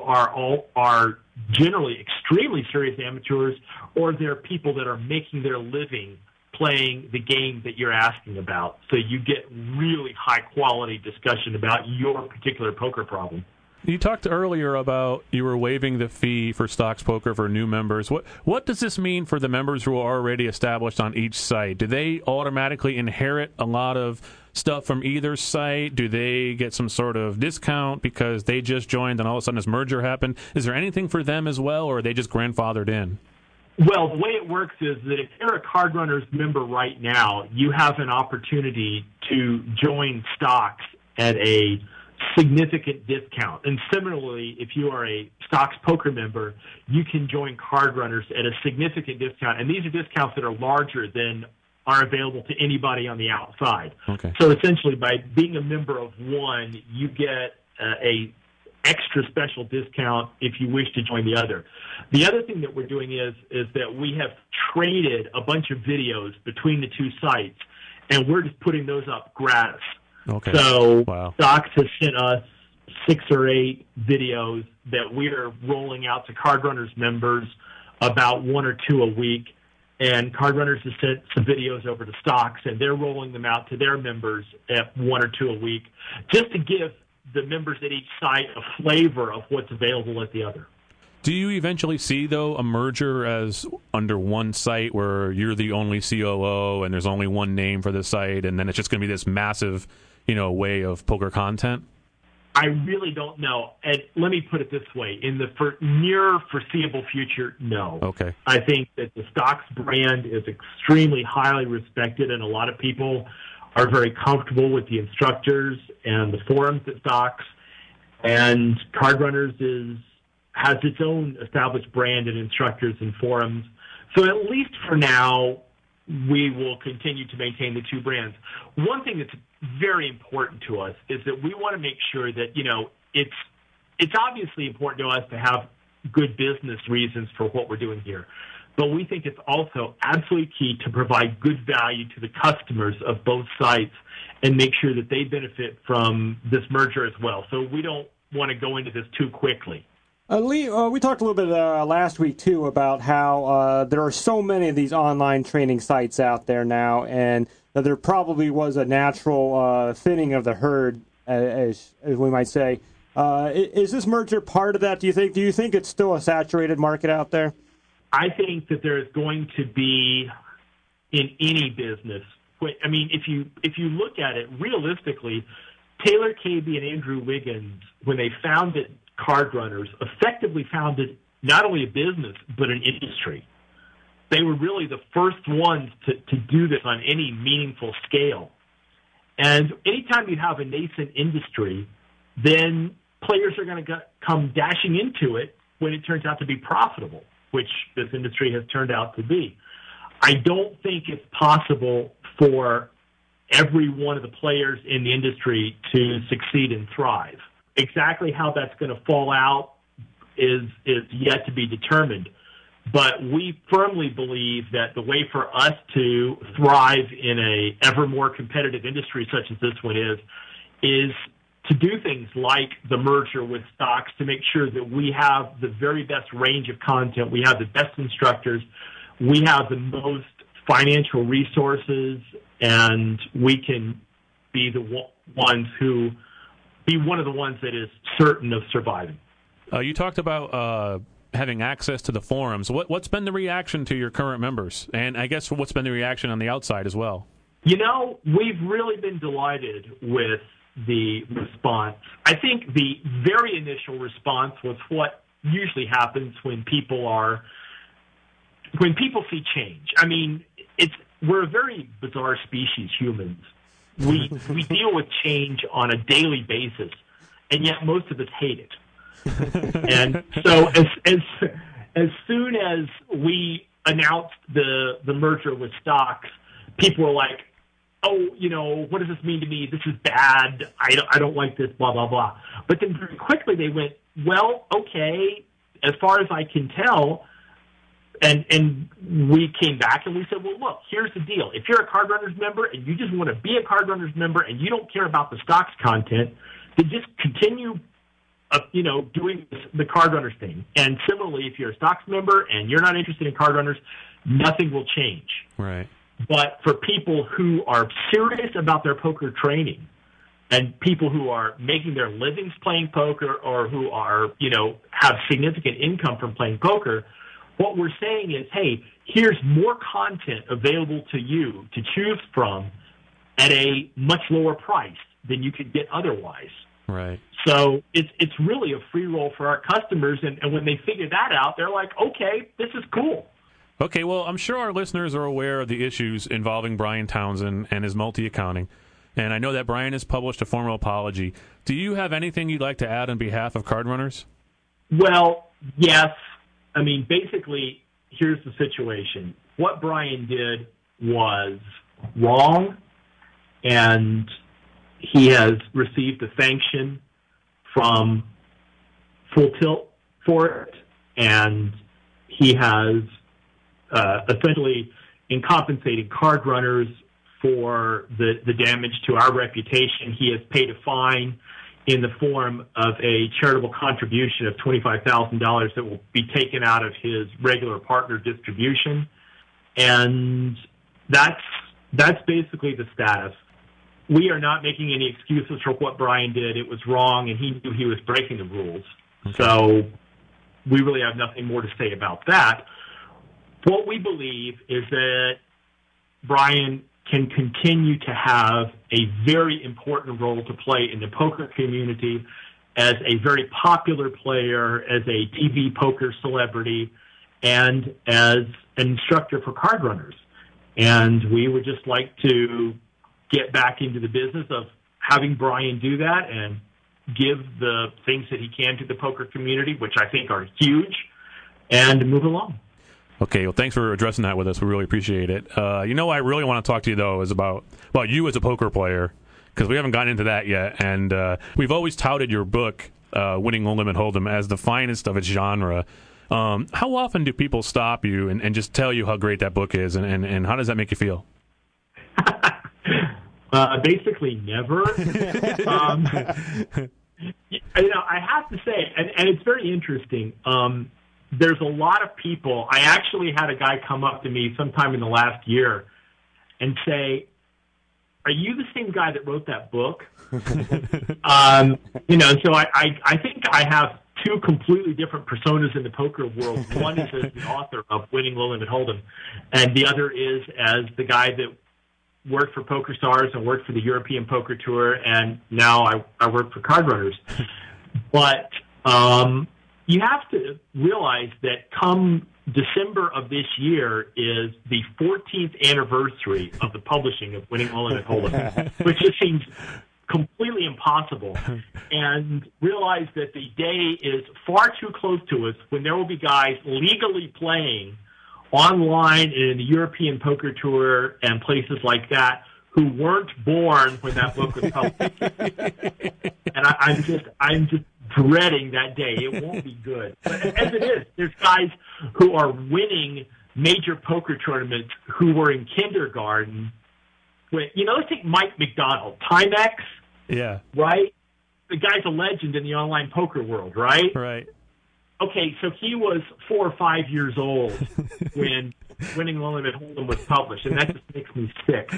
M: are generally extremely serious amateurs, or they're people that are making their living playing the game that you're asking about. So you get really high quality discussion about your particular poker problem.
A: You talked earlier about you were waiving the fee for Stocks Poker for new members. What does this mean for the members who are already established on each site? Do they automatically inherit a lot of stuff from either site? Do they get some sort of discount because they just joined and all of a sudden this merger happened? Is there anything for them as well, or are they just grandfathered in?
M: Well, the way it works is that if you're a Card Runners member right now, you have an opportunity to join Stocks at a significant discount. And similarly, if you are a Stocks Poker member, you can join Card Runners at a significant discount. And these are discounts that are larger than are available to anybody on the outside.
A: Okay.
M: So essentially, by being a member of one, you get a extra special discount if you wish to join the other. The other thing that we're doing is that we have traded a bunch of videos between the two sites, and we're just putting those up gratis.
A: Okay.
M: So
A: wow.
M: Stocks has sent us 6 or 8 videos that we are rolling out to Card Runners members, about 1 or 2 a week. And Card Runners has sent some videos over to Stocks, and they're rolling them out to their members at 1 or 2 a week, just to give the members at each site a flavor of what's available at the other.
A: Do you eventually see, though, a merger as under one site where you're the only COO and there's only one name for the site, and then it's just going to be this massive, way of poker content?
M: I really don't know. And let me put it this way. In the near foreseeable future, no.
A: Okay.
M: I think that the Stocks brand is extremely highly respected, and a lot of people are very comfortable with the instructors and the forums at Stocks. And Card Runners has its own established brand and instructors and forums. So at least for now, we will continue to maintain the two brands. One thing that's very important to us is that we want to make sure that, it's obviously important to us to have good business reasons for what we're doing here. But we think it's also absolutely key to provide good value to the customers of both sites and make sure that they benefit from this merger as well. So we don't want to go into this too quickly.
C: Lee, we talked a little bit last week, too, about how there are so many of these online training sites out there now, and that there probably was a natural thinning of the herd, as we might say. Is this merger part of that, do you think? Do you think it's still a saturated market out there?
M: I think that there is going to be, in any business, I mean, if you look at it realistically, Taylor Cabey and Andrew Wiggins, when they founded Card Runners, effectively founded not only a business, but an industry. They were really the first ones to do this on any meaningful scale. And anytime you have a nascent industry, then players are going to come dashing into it when it turns out to be profitable, which this industry has turned out to be. I don't think it's possible for every one of the players in the industry to succeed and thrive. Exactly how that's going to fall out is yet to be determined. But we firmly believe that the way for us to thrive in a ever more competitive industry such as this one is to do things like the merger with Stocks to make sure that we have the very best range of content, we have the best instructors, we have the most financial resources, and we can be one of the ones that is certain of surviving.
A: You talked about having access to the forums. What's been the reaction to your current members? And I guess what's been the reaction on the outside as well?
M: You know, we've really been delighted with the response. I think the very initial response was what usually happens when people see change. I mean, we're a very bizarre species, humans. We deal with change on a daily basis, and yet most of us hate it. And so as soon as we announced the merger with Stocks, people were like, oh, you know, what does this mean to me? This is bad. I don't like this, blah, blah, blah. But then very quickly they went, well, okay, as far as I can tell, and we came back and we said, well, look, here's the deal. If you're a Card Runners member and you just want to be a Card Runners member and you don't care about the Stocks content, then just continue doing the Card Runners thing. And similarly, if you're a Stocks member and you're not interested in Card Runners, nothing will change.
A: Right.
M: But for people who are serious about their poker training and people who are making their livings playing poker or who are, have significant income from playing poker, what we're saying is, hey, here's more content available to you to choose from at a much lower price than you could get otherwise.
A: Right.
M: So it's really a free roll for our customers, and when they figure that out, they're like, okay, this is cool.
A: Okay, well, I'm sure our listeners are aware of the issues involving Brian Townsend and his multi-accounting, and I know that Brian has published a formal apology. Do you have anything you'd like to add on behalf of Card Runners?
M: Well, yes. I mean, basically, here's the situation. What Brian did was wrong, and he has received a sanction from Full Tilt for it, and he has essentially, in compensating Card Runners for the damage to our reputation, he has paid a fine in the form of a charitable contribution of $25,000 that will be taken out of his regular partner distribution. And that's basically the status. We are not making any excuses for what Brian did. It was wrong, and he knew he was breaking the rules. Okay. So we really have nothing more to say about that. What we believe is that Brian can continue to have a very important role to play in the poker community as a very popular player, as a TV poker celebrity, and as an instructor for Card Runners. And we would just like to get back into the business of having Brian do that and give the things that he can to the poker community, which I think are huge, and move along.
A: Okay, well, thanks for addressing that with us. We really appreciate it. What I really want to talk to you, though, is about you as a poker player, because we haven't gotten into that yet. And we've always touted your book, Winning No Limit Hold'em as the finest of its genre. How often do people stop you and just tell you how great that book is, and how does that make you feel?
M: Basically never. I have to say, and it's very interesting, there's a lot of people. I actually had a guy come up to me sometime in the last year and say, "Are you the same guy that wrote that book?" So I think I have two completely different personas in the poker world. One is as the author of Winning No Limit Hold'em, and the other is as the guy that worked for PokerStars and worked for the European Poker Tour, and now I work for Card Runners. But you have to realize that come December of this year is the 14th anniversary of the publishing of Winning No Limit Hold'em, which just seems completely impossible. And realize that the day is far too close to us when there will be guys legally playing online in the European Poker Tour and places like that who weren't born when that book was published. And I'm just dreading that day. It won't be good. But as it is, there's guys who are winning major poker tournaments who were in kindergarten. Let's take Mike McDonald, Timex.
A: Yeah. Right?
M: The guy's a legend in the online poker world, right?
A: Right.
M: Okay, so he was 4 or 5 years old when Winning No Limit Hold'em was published, and that just makes me sick.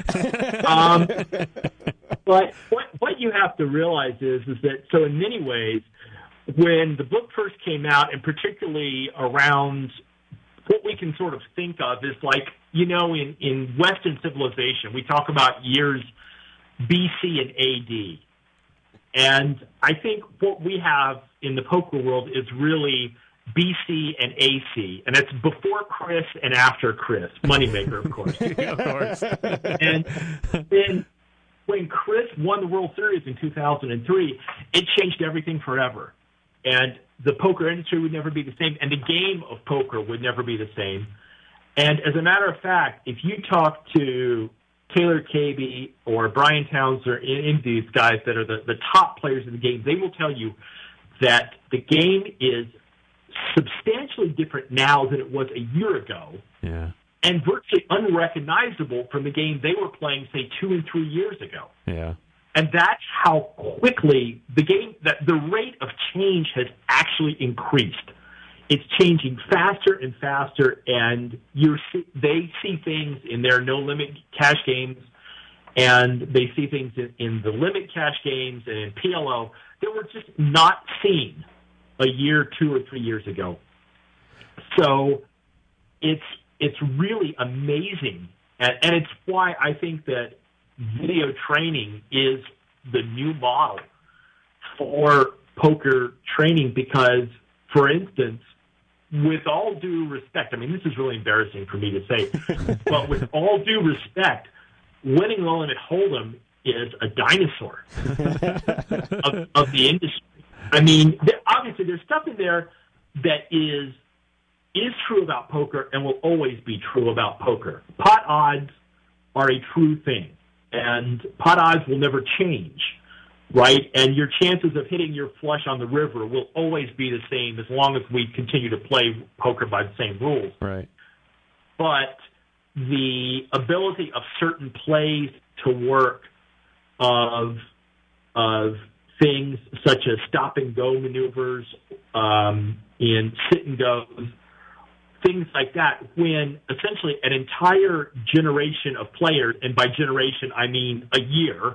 M: But what you have to realize is that, so in many ways, when the book first came out, and particularly around what we can sort of think of is like, in Western civilization, we talk about years BC and AD. And I think what we have in the poker world is really BC and AC, and it's before Chris and after Chris. Moneymaker, of course.
A: Of course.
M: And then when Chris won the World Series in 2003, it changed everything forever. And the poker industry would never be the same, and the game of poker would never be the same. And as a matter of fact, if you talk to Taylor Cabey or Brian Townsend, or any of these guys that are the top players in the game, they will tell you that the game is substantially different now than it was a year ago.
A: Yeah.
M: And virtually unrecognizable from the game they were playing, say, 2 and 3 years ago.
A: Yeah.
M: And that's how quickly the rate of change has actually increased. It's changing faster and faster, and they see things in their no-limit cash games, and they see things in the limit cash games and in PLO that were just not seen a year, 2 or 3 years ago. So it's really amazing, and it's why I think that video training is the new model for poker training because, for instance, with all due respect, I mean, this is really embarrassing for me to say, but with all due respect, Winning No Limit Hold'em is a dinosaur of the industry. I mean, obviously there's stuff in there that is true about poker and will always be true about poker. Pot odds are a true thing, and pot odds will never change. Right, and your chances of hitting your flush on the river will always be the same as long as we continue to play poker by the same rules.
A: Right.
M: But the ability of certain plays to work, of things such as stop and go maneuvers, in sit and goes, things like that, when essentially an entire generation of players, and by generation I mean a year,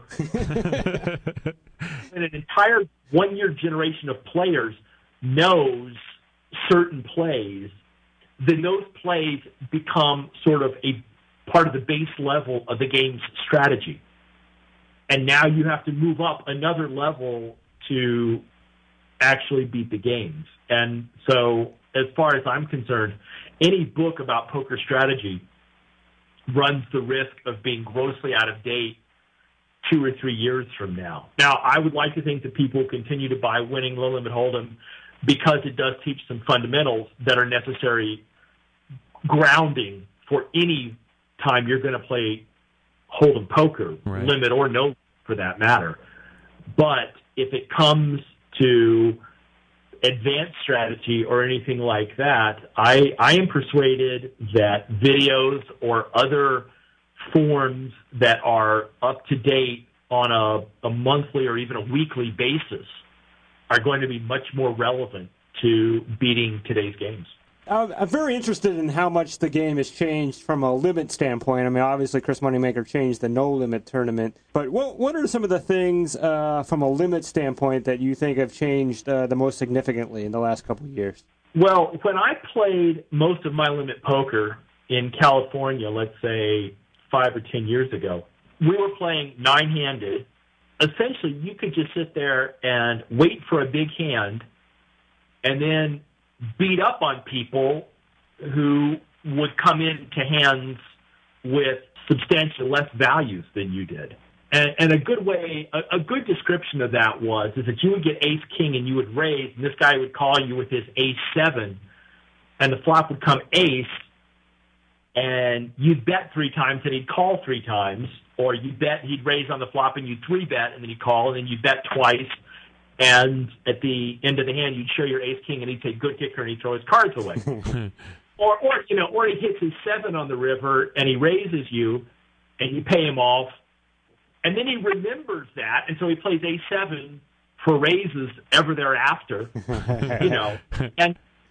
M: and an entire 1 year generation of players knows certain plays, then those plays become sort of a part of the base level of the game's strategy. And now you have to move up another level to actually beat the games. And so, as far as I'm concerned, any book about poker strategy runs the risk of being grossly out of date 2 or 3 years from now. Now, I would like to think that people continue to buy Winning No Limit Hold'em because it does teach some fundamentals that are necessary grounding for any time you're going to play Hold'em poker,
A: right,
M: limit or no for that matter. But if it comes to advanced strategy or anything like that. I am persuaded that videos or other forms that are up to date on a monthly or even a weekly basis are going to be much more relevant to beating today's games.
C: I'm very interested in how much the game has changed from a limit standpoint. I mean, obviously, Chris Moneymaker changed the no-limit tournament. But what are some of the things from a limit standpoint that you think have changed the most significantly in the last couple of years?
M: Well, when I played most of my limit poker in California, let's say 5 or 10 years ago, we were playing 9-handed. Essentially, you could just sit there and wait for a big hand and then beat up on people who would come into hands with substantially less values than you did. And a good description of that is that you would get ace king and you would raise, and this guy would call you with his ace 7, and the flop would come ace, and you'd bet 3 times and he'd call 3 times, or he'd raise on the flop and you'd 3-bet and then he'd call, and then you'd bet twice. And at the end of the hand, you'd show your ace king, and he'd say good kicker, and he'd throw his cards away. or he hits his 7 on the river, and he raises you, and you pay him off, and then he remembers that, and so he plays ace 7 for raises ever thereafter. And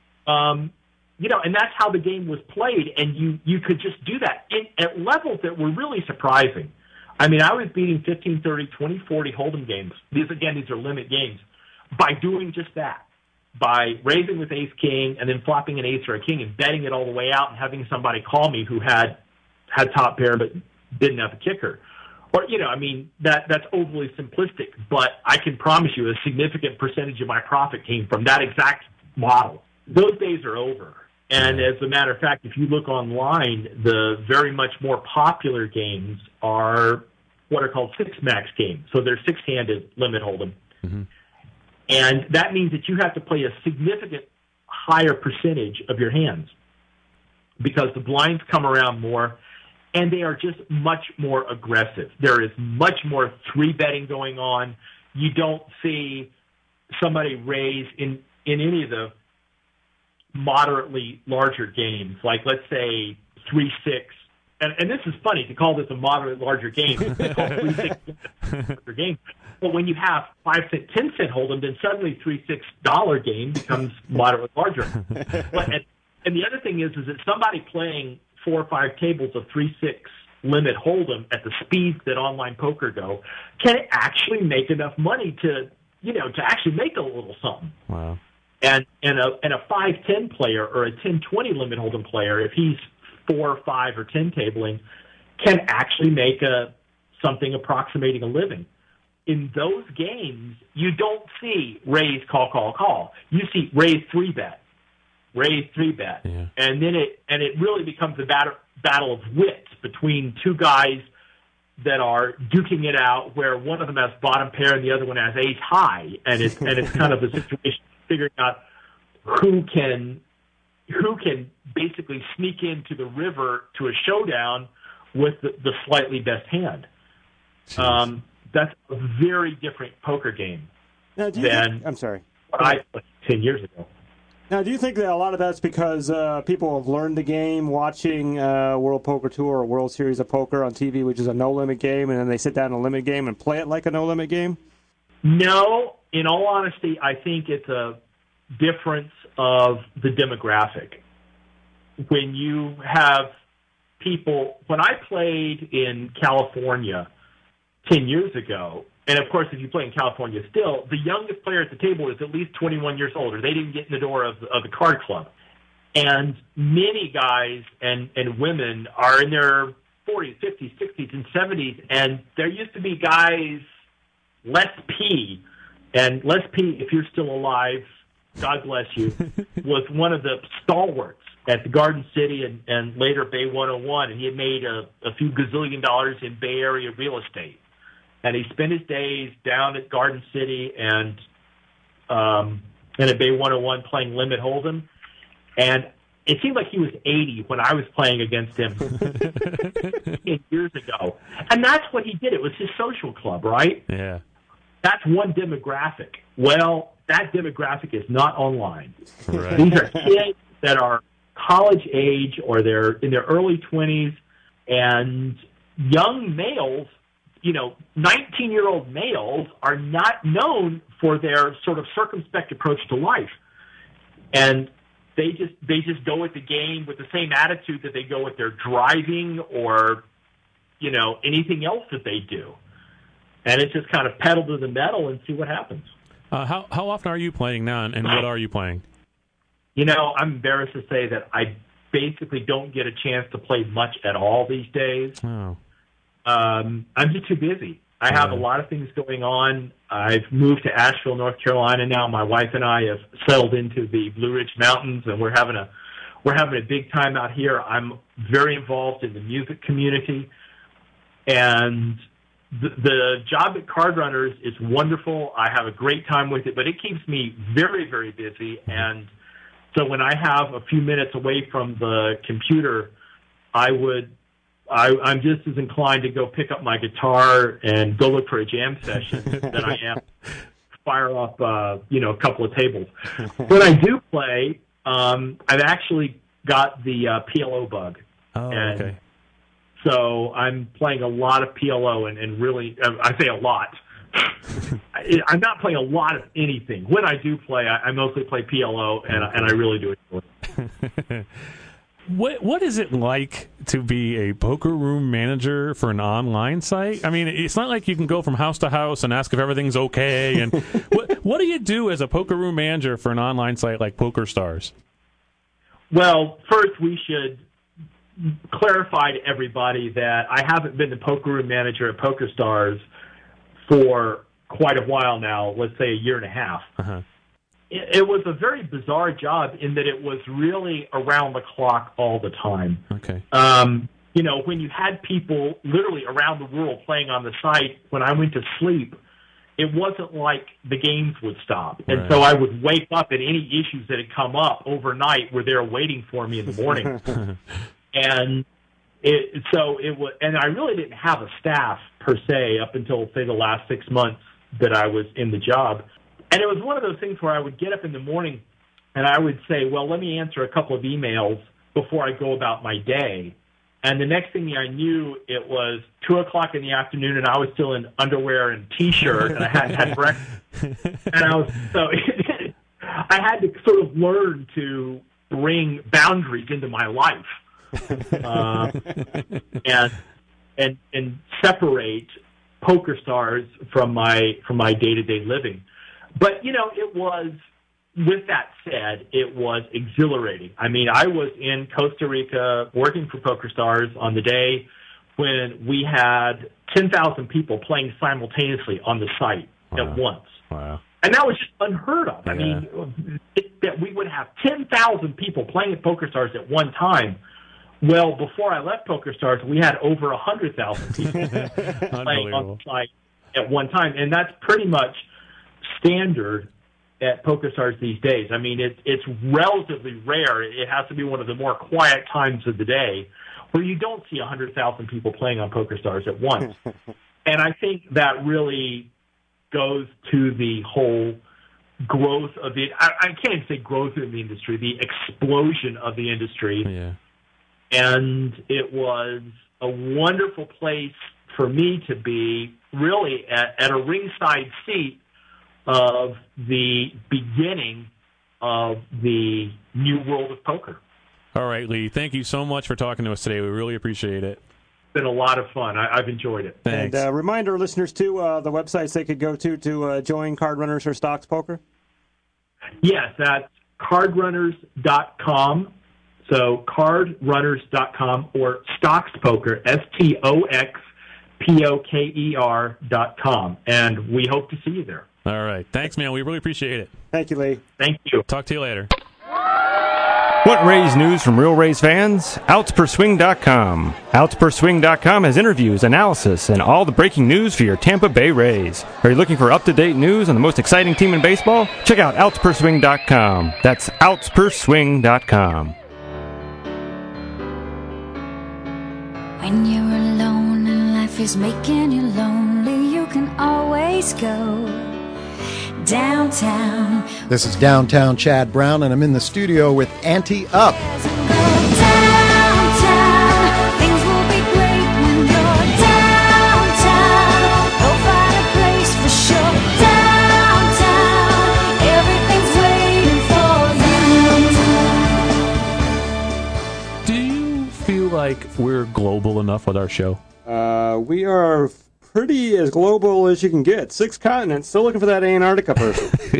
M: that's how the game was played, and you could just do that at levels that were really surprising. I mean, I was beating 15, 30, 20, 40 Hold'em games. These are limit games. By doing just that. By raising with ace-king and then flopping an ace or a king and betting it all the way out and having somebody call me who had top pair but didn't have a kicker. Or, that's overly simplistic, but I can promise you a significant percentage of my profit came from that exact model. Those days are over. And as a matter of fact, if you look online, the very much more popular games are what are called 6-max games. So they're 6-handed limit hold'em. Mm-hmm. And that means that you have to play a significant higher percentage of your hands because the blinds come around more and they are just much more aggressive. There is much more 3-betting going on. You don't see somebody raise in any of the moderately larger games, like let's say 3-6, and this is funny to call this a moderate larger game. It's called 3-6 game. But when you have 5-cent, 10-cent hold'em, then suddenly $3-6 game becomes moderately larger. And the other thing is that somebody playing 4 or 5 tables of 3-6 limit hold'em at the speeds that online poker go can actually make enough money to actually make a little something.
A: Wow.
M: And a 5-10 player or a 10-20 limit hold'em player, if he's 4, 5, or 10 tabling, can actually make something approximating a living. In those games, you don't see raise, call, call, call. You see raise 3-bet, raise 3-bet, yeah. and it really becomes a battle of wits between two guys that are duking it out, where one of them has bottom pair and the other one has ace high, and it's kind of a situation figuring out who can basically sneak into the river to a showdown with the slightly best hand. That's a very different poker game than
C: I'm sorry.
M: what I played 10 years ago.
C: Now, do you think that a lot of that's because people have learned the game watching World Poker Tour or World Series of Poker on TV, which is a no-limit game, and then they sit down in a limit game and play it like a no-limit game?
M: No. In all honesty, I think it's a difference of the demographic. When you have people... When I played in California 10 years ago, and of course, if you play in California still, the youngest player at the table is at least 21 years old, or they didn't get in the door of the card club. And many guys and women are in their 40s, 50s, 60s, and 70s, and there used to be guys, Les P., and Les P., if you're still alive, God bless you, was one of the stalwarts at the Garden City and later Bay 101, and he had made a few gazillion dollars in Bay Area real estate. And he spent his days down at Garden City and at Bay 101 playing limit hold'em. And it seemed like he was 80 when I was playing against him 10 years ago. And that's what he did. It was his social club, right?
A: Yeah.
M: that's one demographic. Well, that demographic is not online.
A: Right.
M: These are kids that are college age or they're in their early 20s, and young males, 19-year-old males are not known for their sort of circumspect approach to life. And they just go at the game with the same attitude that they go with their driving or, anything else that they do. And it's just kind of pedal to the metal and see what happens.
A: How often are you playing now, and what are you playing?
M: I'm embarrassed to say that I basically don't get a chance to play much at all these days.
A: Oh.
M: I'm just too busy. I have a lot of things going on. I've moved to Asheville, North Carolina now. My wife and I have settled into the Blue Ridge Mountains, and we're having a big time out here. I'm very involved in the music community, and the job at Card Runners is wonderful. I have a great time with it, but it keeps me very, very busy. And so when I have a few minutes away from the computer, I'm just as inclined to go pick up my guitar and go look for a jam session than I am fire up, a couple of tables. When I do play, I've actually got the PLO bug.
A: Oh, okay.
M: So I'm playing a lot of PLO and really, I say a lot. I'm not playing a lot of anything. When I do play, I mostly play PLO, and I really do enjoy it.
A: What is it like to be a poker room manager for an online site? I mean, it's not like you can go from house to house and ask if everything's okay. And what do you do as a poker room manager for an online site like PokerStars?
M: Well, first we should clarify to everybody that I haven't been the poker room manager at PokerStars for quite a while now, let's say a year and a half.
A: Uh-huh.
M: It was a very bizarre job in that it was really around the clock all the time.
A: Okay.
M: When you had people literally around the world playing on the site, when I went to sleep, it wasn't like the games would stop. And
A: Right.
M: so I would wake up and any issues that had come up overnight were there waiting for me in the morning. And and I really didn't have a staff per se up until, say, the last 6 months that I was in the job. And it was one of those things where I would get up in the morning and I would say, well, let me answer a couple of emails before I go about my day. And the next thing I knew, it was 2 o'clock in the afternoon and I was still in underwear and T-shirt and I hadn't had breakfast. And I had to sort of learn to bring boundaries into my life. And separate PokerStars from my day-to-day living. But, it was, with that said, it was exhilarating. I mean, I was in Costa Rica working for PokerStars on the day when we had 10,000 people playing simultaneously on the site at once.
A: Wow.
M: And that was just unheard of.
A: Yeah.
M: I mean, that we would have 10,000 people playing at PokerStars at one time. Well, before I left PokerStars, we had over 100,000 people playing on the site at one time, and that's pretty much standard at PokerStars these days. I mean, it's relatively rare. It has to be one of the more quiet times of the day where you don't see 100,000 people playing on PokerStars at once. And I think that really goes to the whole growth of the I can't even say growth in the industry, the explosion of the industry.
A: Yeah.
M: And it was a wonderful place for me to be, really at a ringside seat of the beginning of the new world of poker.
A: All right, Lee, thank you so much for talking to us today. We really appreciate it.
M: It's been a lot of fun. I've enjoyed it.
A: Thanks.
C: And reminder listeners, too, the websites they could go to join Card Runners or Stocks Poker?
M: Yes, that's cardrunners.com. So cardrunners.com or Stocks Poker, STOXPOKER.com. And we hope to see you there.
A: All right. Thanks, man. We really appreciate it.
C: Thank you, Lee.
M: Thank you.
A: Talk to you later.
B: Want Rays news from real Rays fans? OutsPerSwing.com. OutsPerSwing.com has interviews, analysis, and all the breaking news for your Tampa Bay Rays. Are you looking for up-to-date news on the most exciting team in baseball? Check out OutsPerSwing.com. That's OutsPerSwing.com.
H: When you're alone and life is making you lonely, you can always always go downtown.
N: This is Downtown Chad Brown, and I'm in the studio with Ante Up.
H: Things will be great when you're downtown. Go find a place for sure. Downtown, everything's waiting for you.
A: Do you feel like we're global enough with our show?
C: We are pretty as global as you can get. 6 continents, still looking for that Antarctica person.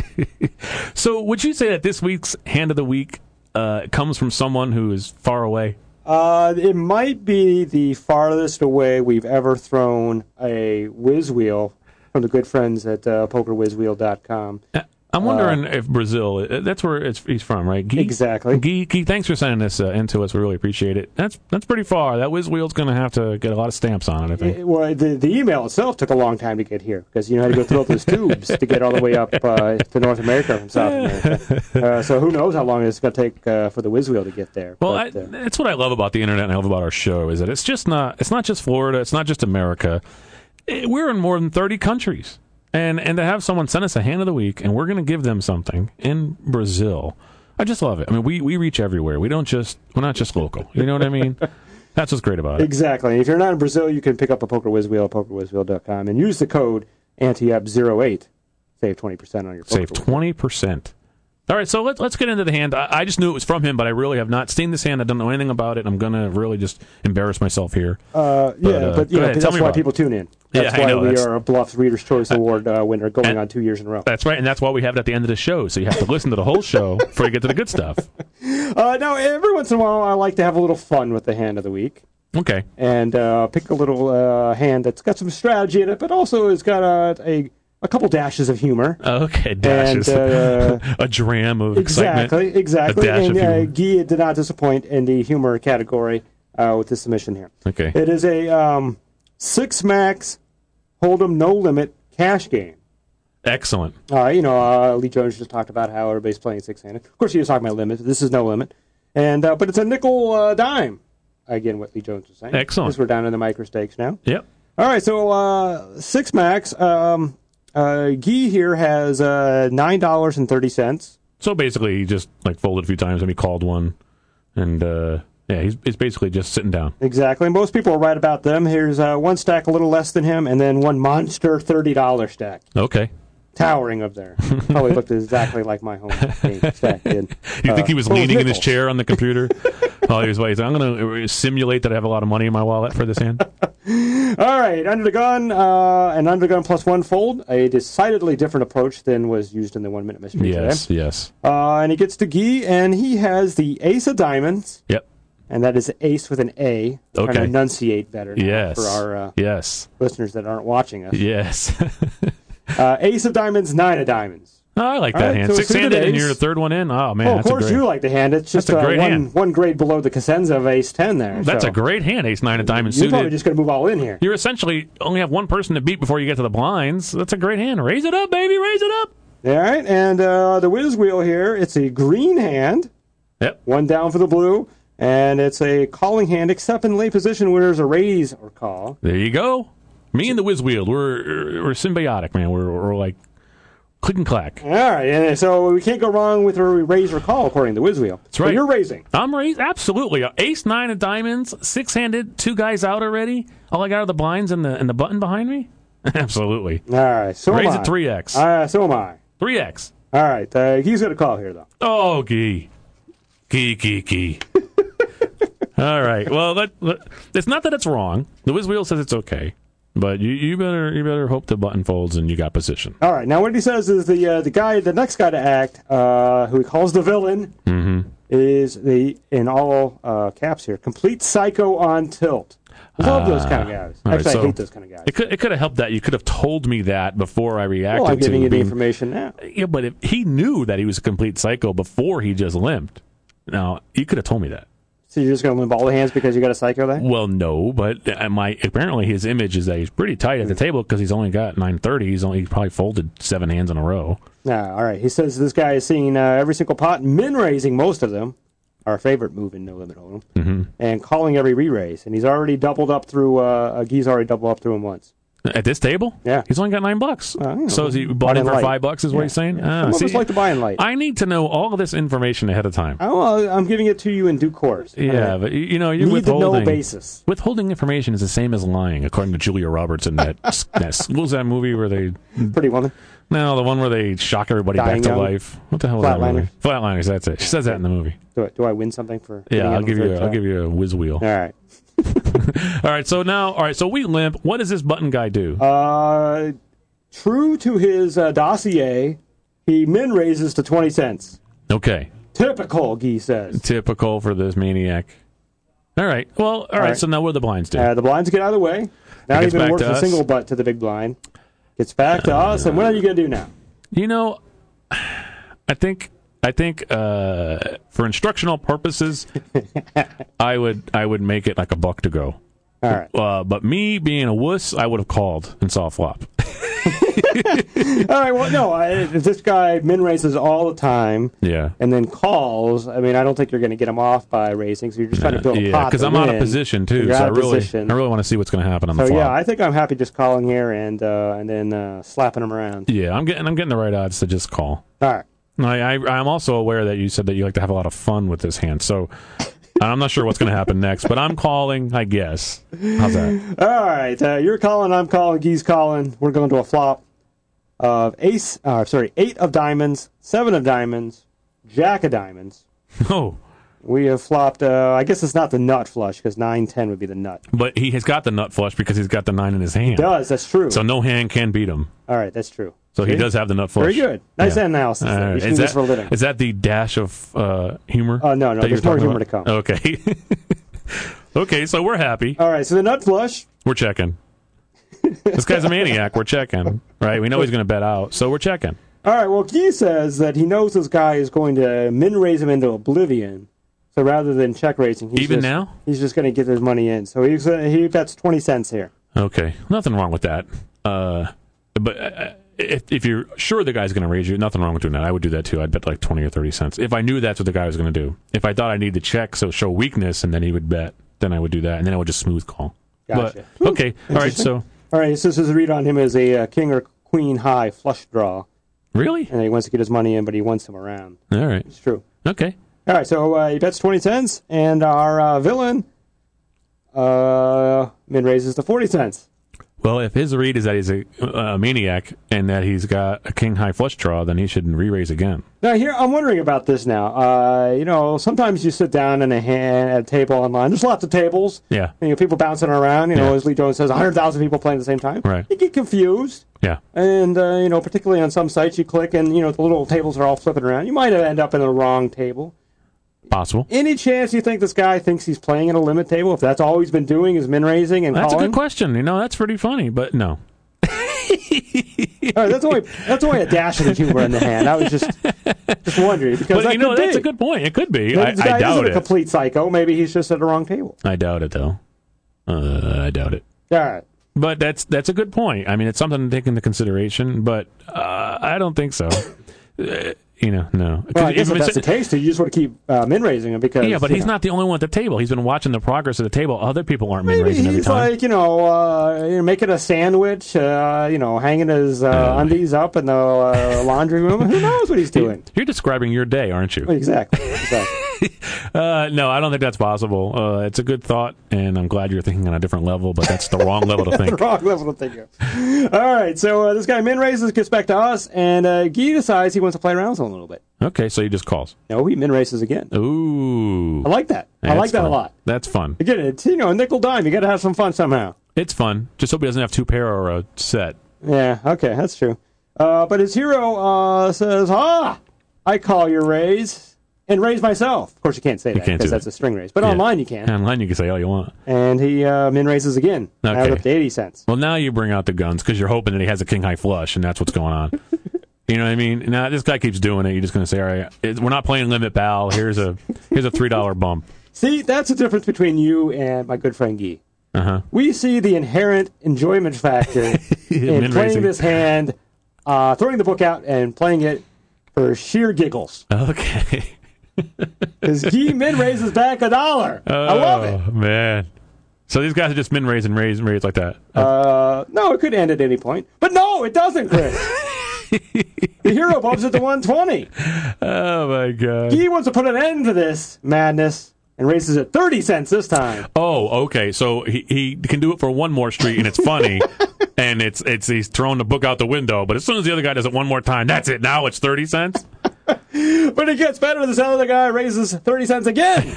A: So would you say that this week's Hand of the Week comes from someone who is far away?
C: It might be the farthest away we've ever thrown a whiz wheel from the good friends at PokerWhizWheel.com.
A: I'm wondering if Brazil, that's where he's from, right? Guy?
C: Exactly.
A: Guy, thanks for sending this into us. We really appreciate it. That's pretty far. That whiz wheel's going to have to get a lot of stamps on it, I think.
C: Well, the email itself took a long time to get here because you had to go through all those tubes to get all the way up to North America from South America. So who knows how long it's going to take for the whiz wheel to get there.
A: Well, that's what I love about the internet and I love about our show is that it's not just Florida, it's not just America. We're in more than 30 countries. And to have someone send us a Hand of the Week, and we're going to give them something in Brazil, I just love it. I mean, we reach everywhere. We're not just local. You know what I mean? That's what's great about it.
C: Exactly. If you're not in Brazil, you can pick up a Poker Whiz Wheel at PokerWhizWheel.com and use the code ANTEUP08. Save 20% on your Poker
A: Save 20%. All right, so let's get into the hand. I just knew it was from him, but I really have not seen this hand. I don't know anything about it. I'm going to really just embarrass myself here.
C: But that's why people tune in. That's why we are a Bluff's Reader's Choice Award winner going on 2 years in a row.
A: That's right, and that's why we have it at the end of the show, so you have to listen to the whole show before you get to the good stuff.
C: Now, every once in a while, I like to have a little fun with the Hand of the Week.
A: Okay.
C: And pick a little hand that's got some strategy in it, but also has got a couple dashes of humor.
A: Okay, dashes. And, a dram of excitement.
C: Exactly.
A: A dash of humor.
C: Guy did not disappoint in the humor category with this submission here.
A: Okay.
C: It is a 6 max Hold'em no limit cash game.
A: Excellent.
C: Lee Jones just talked about how everybody's playing 6-handed. Of course, he was talking about limit. This is no limit. And but it's a nickel dime. Again, what Lee Jones was saying.
A: Excellent.
C: Because we're down in the micro stakes now.
A: Yep.
C: All right, so 6 max. Guy here has $9.30.
A: So basically, he just folded a few times and he called one, and he's basically just sitting down.
C: Exactly. Most people are right about them. Here's one stack a little less than him, and then one monster $30 stack.
A: Okay.
C: Towering up there. Probably looked exactly like my home game stack did.
A: You think he was leaning in his chair on the computer while he was waiting? I'm going to simulate that I have a lot of money in my wallet for this hand.
C: All right, under the gun, an under the gun +1 fold, a decidedly different approach than was used in the 1 minute mystery today.
A: Yes.
C: And he gets to Guy, and he has the ace of diamonds.
A: Yep.
C: And that is ace with an A.
A: Okay.
C: Trying to enunciate better now for our
A: listeners
C: that aren't watching us.
A: Yes.
C: Ace of diamonds, 9 of diamonds.
A: Oh, I like that hand. So 6-handed, and you're the third one in. Oh man,
C: of course you like the hand. It's just
A: a great hand.
C: One grade below the Cosenza of Ace 10 there.
A: That's a great hand. Ace 9 of diamonds suited.
C: You're probably just going to move all in here.
A: You're essentially only have one person to beat before you get to the blinds. That's a great hand. Raise it up, baby. Raise it up.
C: All right, and the whiz wheel here. It's a green hand.
A: Yep.
C: One down for the blue. And it's a calling hand, except in late position where there's a raise or call.
A: There you go. Me and the whiz wheel, we're symbiotic, man. We're like click and clack.
C: All right, and so we can't go wrong with a raise or call according to the whiz wheel.
A: That's right.
C: So you're raising.
A: I'm raising, absolutely. Ace 9 of diamonds, 6-handed, 2 guys out already. All I got are the blinds and the button behind me. Absolutely.
C: All right, so
A: raise
C: am I.
A: it 3x.
C: So am I.
A: 3x.
C: All right, he's going to call here though.
A: Oh, Guy. All right. Well, it's not that it's wrong. The whiz wheel says it's okay, but you better hope the button folds and you got position.
C: All right. Now what he says is the next guy to act, who he calls the villain, is the in all caps here, complete psycho on tilt. Love those kind of guys. Actually, I hate those kind of guys.
A: It could have helped that you could have told me that before I reacted.
C: Well, I'm giving you the information now.
A: Yeah, but if he knew that he was a complete psycho before he just limped. Now you could have told me that.
C: So you're just going to limp all the hands because you got a psycho there?
A: Well, no, but apparently his image is that he's pretty tight at the table because he's only got 930. He probably folded 7 hands in a row.
C: All right. He says this guy is seeing every single pot, min raising most of them, our favorite move in No Limit Hold'em, and calling every re-raise. And he's already doubled up through. Guy's already doubled up through him once.
A: At this table?
C: Yeah.
A: He's only got $9. So is he bought in for $5 is what he's saying?
C: Some of us like to buy in light.
A: I need to know all of this information ahead of time.
C: Oh, well, I'm giving it to you in due course.
A: Yeah, but you're
C: Need
A: withholding.
C: to know basis.
A: Withholding information is the same as lying, according to Julia Roberts in that what was that movie where they
C: Pretty Woman?
A: No, the one where they shock everybody
C: Dying
A: back to
C: Young?
A: life. What the hell was that movie?
C: Flatliners?
A: Flatliners, that's it. She says that in the movie.
C: Do I win something for?
A: Yeah, I'll give you a whiz wheel.
C: All right.
A: All right, so we limp. What does this button guy do?
C: True to his dossier, he min raises to 20 cents.
A: Okay.
C: Typical, Guy says.
A: Typical for this maniac. All right. Well, all right. So now what do the blinds do?
C: The blinds get out of the way. Now he even works a single butt to the big blind. Gets back to us, and what are you going to do now?
A: You know, I think for instructional purposes, I would make it like a buck to go.
C: All right.
A: But me being a wuss, I would have called and saw a flop.
C: All right. Well, no. If this guy min raises all the time,
A: yeah,
C: and then calls, I mean, I don't think you're going to get him off by raising. So you're just trying to build a pot.
A: Because I'm out of position too. So I really want to see what's going to happen on the flop.
C: Yeah, I think I'm happy just calling here and then slapping him around.
A: Yeah, I'm getting the right odds to just call.
C: All right.
A: I'm also aware that you said that you like to have a lot of fun with this hand, so I'm not sure what's going to happen next, but I'm calling, I guess. How's that?
C: All right. You're calling, I'm calling, Guy's calling. We're going to a flop of 8 of diamonds, 7 of diamonds, jack of diamonds.
A: Oh.
C: We have flopped, I guess it's not the nut flush, because 9-10 would be the nut.
A: But he has got the nut flush because he's got the 9 in his hand.
C: He does, that's true.
A: So no hand can beat him.
C: All right, that's true.
A: So he does have the nut flush.
C: Very good. Nice analysis.
A: Right. Is that the dash of humor?
C: No, there's more humor to come.
A: Okay. Okay, so we're happy.
C: All right, so the nut flush.
A: We're checking. This guy's a maniac. We're checking. Right? We know he's going to bet out, so we're checking.
C: All right, well, Guy says that he knows this guy is going to min raise him into oblivion. So rather than check raising, he's just going to get his money in. So he bets 20 cents here.
A: Okay, nothing wrong with that. But if you're sure the guy's going to raise you, nothing wrong with doing that. I would do that too. I'd bet like 20 or 30 cents. If I knew that's what the guy was going to do. If I thought I needed to check, so show weakness, and then he would bet, then I would do that, and then I would just smooth call.
C: Gotcha.
A: But, okay, all right, so...
C: All right, so his read on him is a king or queen high flush draw.
A: Really?
C: And he wants to get his money in, but he wants him around.
A: All right.
C: It's true.
A: Okay.
C: All right, so he bets 20 cents, and our villain min raises to 40 cents.
A: Well, if his read is that he's a maniac and that he's got a king high flush draw, then he should re-raise again.
C: Now, here I'm wondering about this now. Sometimes you sit down at a table online. There's lots of tables.
A: Yeah.
C: And, people bouncing around. As Lee Jones says, 100,000 people playing at the same time.
A: Right.
C: You get confused.
A: Yeah.
C: And particularly on some sites, you click and the little tables are all flipping around. You might end up in the wrong table.
A: Possible.
C: Any chance you think this guy thinks he's playing at a limit table? If that's all he's been doing is min raising and
A: that's
C: calling?
A: A good question. That's pretty funny, but no.
C: All right, that's only a dash of the humor in the hand. I was just wondering because
A: that's a good point. It could be.
C: Maybe
A: I doubt it.
C: A complete psycho. Maybe he's just at the wrong table.
A: I doubt it though. I doubt it.
C: All right.
A: But that's a good point. I mean, it's something to take into consideration, but I don't think so. No.
C: Well, I guess if that's the case, you just want to keep min raising him because.
A: Yeah, but he's not the only one at the table. He's been watching the progress of the table. Other people aren't min raising every time.
C: He's like making a sandwich, hanging his undies up in the laundry room. Who knows what he's doing?
A: You're describing your day, aren't you?
C: Exactly.
A: No, I don't think that's possible. It's a good thought, and I'm glad you're thinking on a different level, but that's the wrong level to think.
C: The wrong level to think of. All right, so this guy min raises, gets back to us, and Guy decides he wants to play around with him a little bit.
A: Okay, so he just calls.
C: No, he min races again.
A: Ooh.
C: I like that. I like that a lot.
A: That's fun.
C: Again, it's a nickel dime. You got to have some fun somehow.
A: It's fun. Just hope he doesn't have 2 pair or a set.
C: Yeah, okay, that's true. But his hero says, I call your raise. And raise myself. Of course, you can't say that because that's a string raise. But online, you can.
A: Online, you can say all you want.
C: And he min raises again.
A: Okay.
C: Now up to 80 cents.
A: Well, now you bring out the guns because you're hoping that he has a king high flush, and that's what's going on. You know what I mean? Now this guy keeps doing it. You're just going to say, all right, we're not playing limit, pal. Here's a $3 bump.
C: See, that's the difference between you and my good friend Guy.
A: Uh-huh.
C: We see the inherent enjoyment factor in playing this hand, throwing the book out and playing it for sheer giggles.
A: Okay.
C: Because Guy min raises back $1. I love it.
A: Man. So these guys are just min raise and raise like that.
C: No, it could end at any point. But no, it doesn't, Chris. The hero bumps it to 120.
A: Oh, my God.
C: He wants to put an end to this madness and raises it 30 cents this time.
A: Oh, okay. So he can do it for one more street, and it's funny. And he's throwing the book out the window. But as soon as the other guy does it one more time, that's it. Now it's 30 cents.
C: But it gets better. This other guy raises 30 cents again.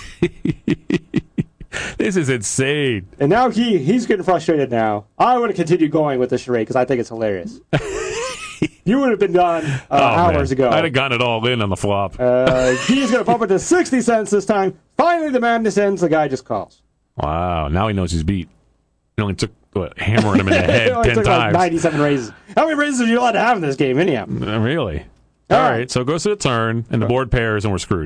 A: This is insane.
C: And now he's getting frustrated now. I would have continued going with the charade because I think it's hilarious. You would have been done hours ago.
A: I'd have gotten it all in on the flop.
C: He's going to bump it to 60 cents this time. Finally, the madness ends. The guy just calls.
A: Wow. Now he knows he's beat. It only took hammering him in the head 10
C: took
A: times.
C: Like 97 raises. How many raises are you allowed to have in this game, anyhow?
A: Really? All right. So it goes to the turn, and the board pairs, and we're screwed.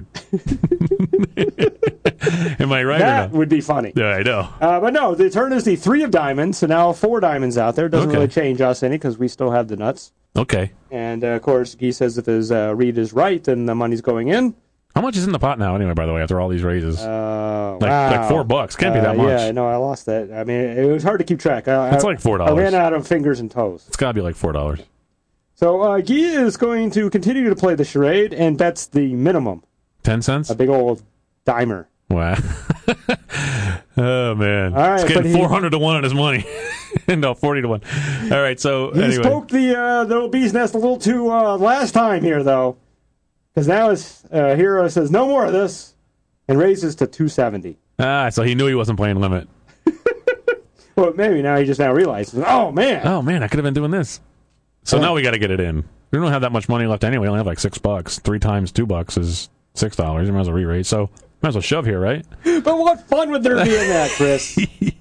A: Am I right?
C: That
A: or no?
C: would be funny.
A: Yeah, I know.
C: But no, the turn is the 3 of diamonds, so now 4 diamonds out there. Doesn't really change us any because we still have the nuts.
A: Okay.
C: And, of course, Guy says if his read is right, then the money's going in.
A: How much is in the pot now, anyway, by the way, after all these raises?
C: Wow.
A: Like $4. Can't be that much.
C: Yeah, no, I lost that. I mean, it was hard to keep track.
A: It's like $4.
C: I ran out of fingers and toes.
A: It's got to be like $4.
C: So Guy is going to continue to play the charade and bets the minimum.
A: 10 cents?
C: A big old dimer.
A: Wow. Oh, man.
C: All right,
A: he's getting 400 to 1 on his money. No, 40 to 1. All right, so
C: He
A: anyway.
C: poked the little bee's nest a little too last time here, though. Because now his hero says, no more of this, and raises to 270.
A: So he knew he wasn't playing limit.
C: Well, maybe now he just now realizes, oh, man,
A: I could have been doing this. So now we got to get it in. We don't have that much money left anyway. We only have like $6. 3 times $2 is $6. You might as well re-raise. So might as well shove here, right?
C: But what fun would there be in that, Chris?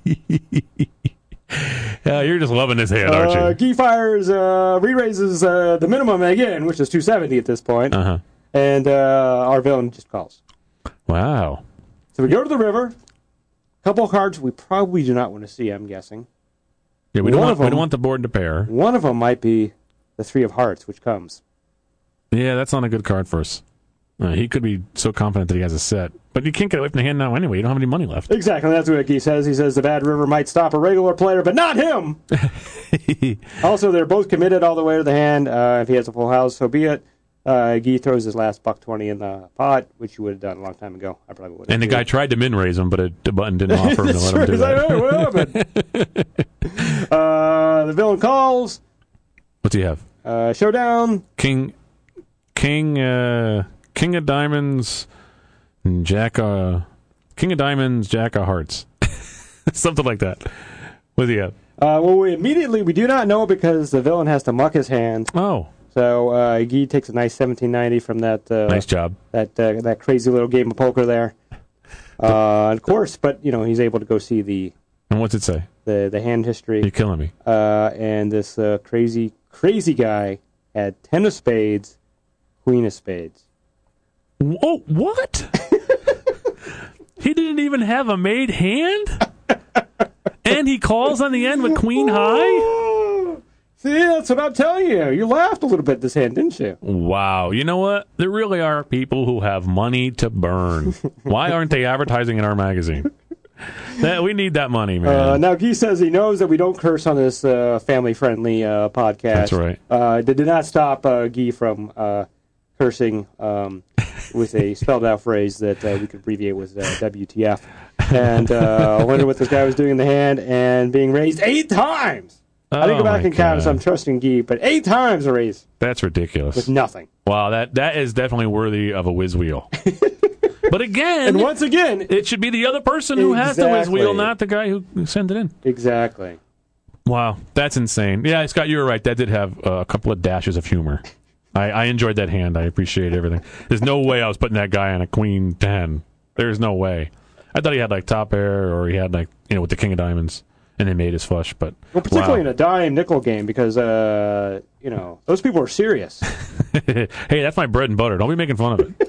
A: Yeah, you're just loving this hand, aren't you?
C: Guy fires, re-raises the minimum again, which is 270 at this point.
A: Uh-huh.
C: And our villain just calls.
A: Wow.
C: So we go to the river. A couple of cards we probably do not want to see, I'm guessing.
A: Yeah, we don't want the board to pair.
C: One of them might be the 3 of hearts, which comes.
A: Yeah, that's not a good card for us. He could be so confident that he has a set. But you can't get away from the hand now anyway. You don't have any money left.
C: Exactly. That's what Guy says. He says the bad river might stop a regular player, but not him. Also, they're both committed all the way to the hand. If he has a full house, so be it. Guy throws his last $1.20 in the pot, which you would have done a long time ago. I probably would have.
A: And the guy tried to min raise him, but the button didn't offer him to let him do that.
C: The villain calls.
A: What's he have?
C: Showdown.
A: King of Diamonds, Jack of Hearts. Something like that. What do you have?
C: Well, we do not know because the villain has to muck his hand.
A: Oh.
C: So Guy takes a nice 1790 from that.
A: Nice job.
C: That crazy little game of poker there. Of course, but he's able to go see the.
A: And what's it say?
C: The hand history.
A: You're killing me.
C: And this crazy guy had 10 of spades, queen of spades.
A: Oh, what? He didn't even have a made hand? And he calls on the end with queen high?
C: See, that's what I'm telling you. You laughed a little bit this hand, didn't you?
A: Wow. You know what? There really are people who have money to burn. Why aren't they advertising in our magazine? We need that money, man.
C: Now, Guy says he knows that we don't curse on this family-friendly podcast.
A: That's right.
C: That did not stop Guy from cursing with a spelled-out phrase that we could abbreviate with WTF. And I wonder what this guy was doing in the hand and being raised 8 times. I didn't go back and count, so I'm trusting Guy, but 8 times a raise.
A: That's ridiculous.
C: With nothing.
A: Wow, that is definitely worthy of a whiz wheel. But again,
C: and once again,
A: it should be the other person who has the whiz wheel, not the guy who sent it in.
C: Exactly.
A: Wow, that's insane. Yeah, Scott, you were right. That did have a couple of dashes of humor. I enjoyed that hand. I appreciate everything. There's no way I was putting that guy on a queen 10. There's no way. I thought he had like top pair, or he had like with the king of diamonds, and then made his flush. But
C: particularly in a dime nickel game, because those people are serious.
A: Hey, that's my bread and butter. Don't be making fun of it.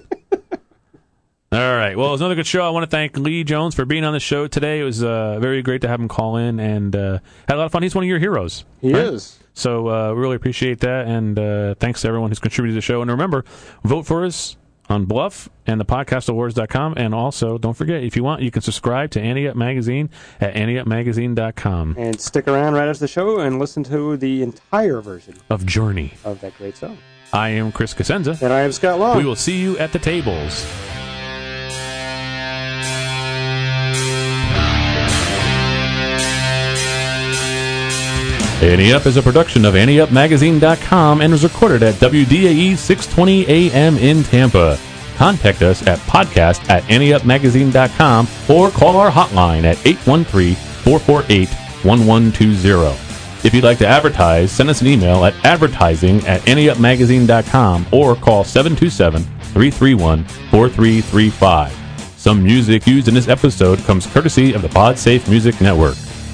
A: All right. Well, it was another good show. I want to thank Lee Jones for being on the show today. It was very great to have him call in, and had a lot of fun. He's one of your heroes.
C: He is.
A: So really appreciate that, and thanks to everyone who's contributed to the show. And remember, vote for us on Bluff and the podcastawards.com. And also, don't forget, if you want, you can subscribe to Ante Up Magazine at anteupmagazine.com.
C: And stick around right after the show and listen to the entire version
A: of Journey
C: of that great song.
A: I am Chris Cosenza.
C: And I am Scott Long.
A: We will see you at the tables. Ante Up is a production of AnteUpMagazine.com and was recorded at WDAE 620 AM in Tampa. Contact us at podcast@AnteUpMagazine.com or call our hotline at 813-448-1120. If you'd like to advertise, send us an email at advertising@AnteUpMagazine.com or call 727-331-4335. Some music used in this episode comes courtesy of the PodSafe Music Network.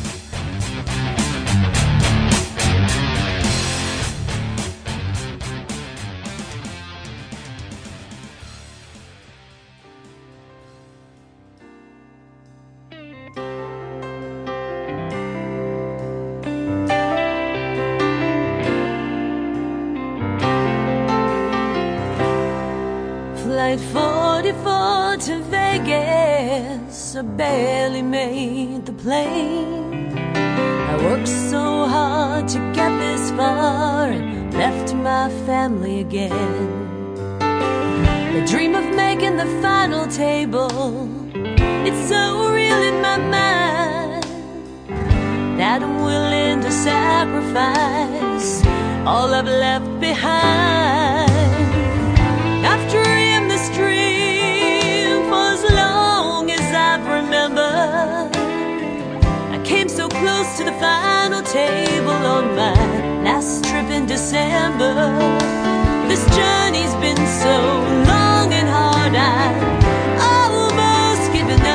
H: Flight 44 to Vegas, I barely made the plane. I worked so hard to get this far and left my family again. The dream of making the final table, it's so real in my mind that I'm willing to sacrifice all I've left behind. I've dreamed this dream for as long as I've remembered. I came so close to the final table on my last trip in December. This journey's been so long and hard, I've almost given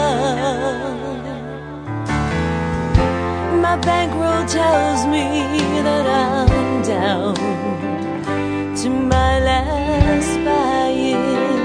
H: up. My bankroll tells me that I'm down to my last buy-in.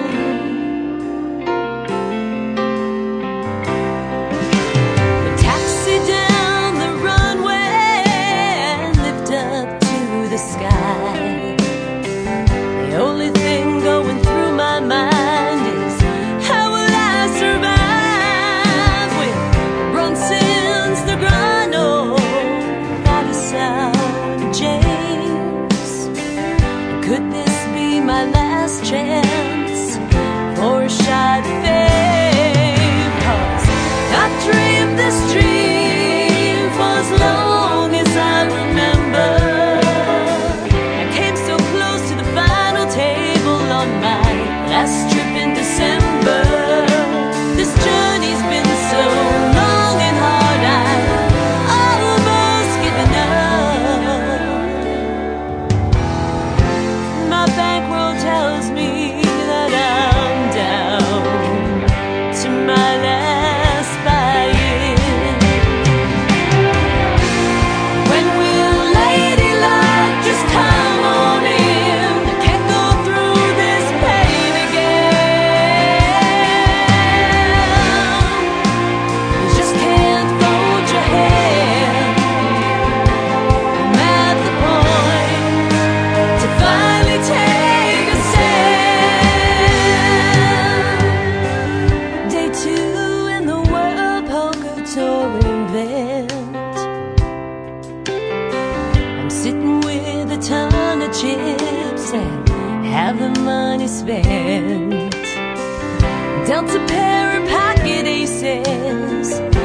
H: A taxi down the runway and lift up to the sky. The only thing going through my mind is, how will I survive? We've run since the Grano, Madison, James. Could this be my last chance for a shot of fame? 'Cause I've dreamed this dream for as long as I remember. I came so close to the final table on my last trip in December. This journey's been so long and hard, I've almost given up. My bankroll tells me that I'm down to my last buy-in. When will Lady Luck just come on in? I can't go through this pain again. You just can't fold your hand. I'm at the point to finally take a stand. Day 2 in the World Poker Tour event. I'm sitting with a ton of chips and have the money spent. Dealt a pair of pocket aces.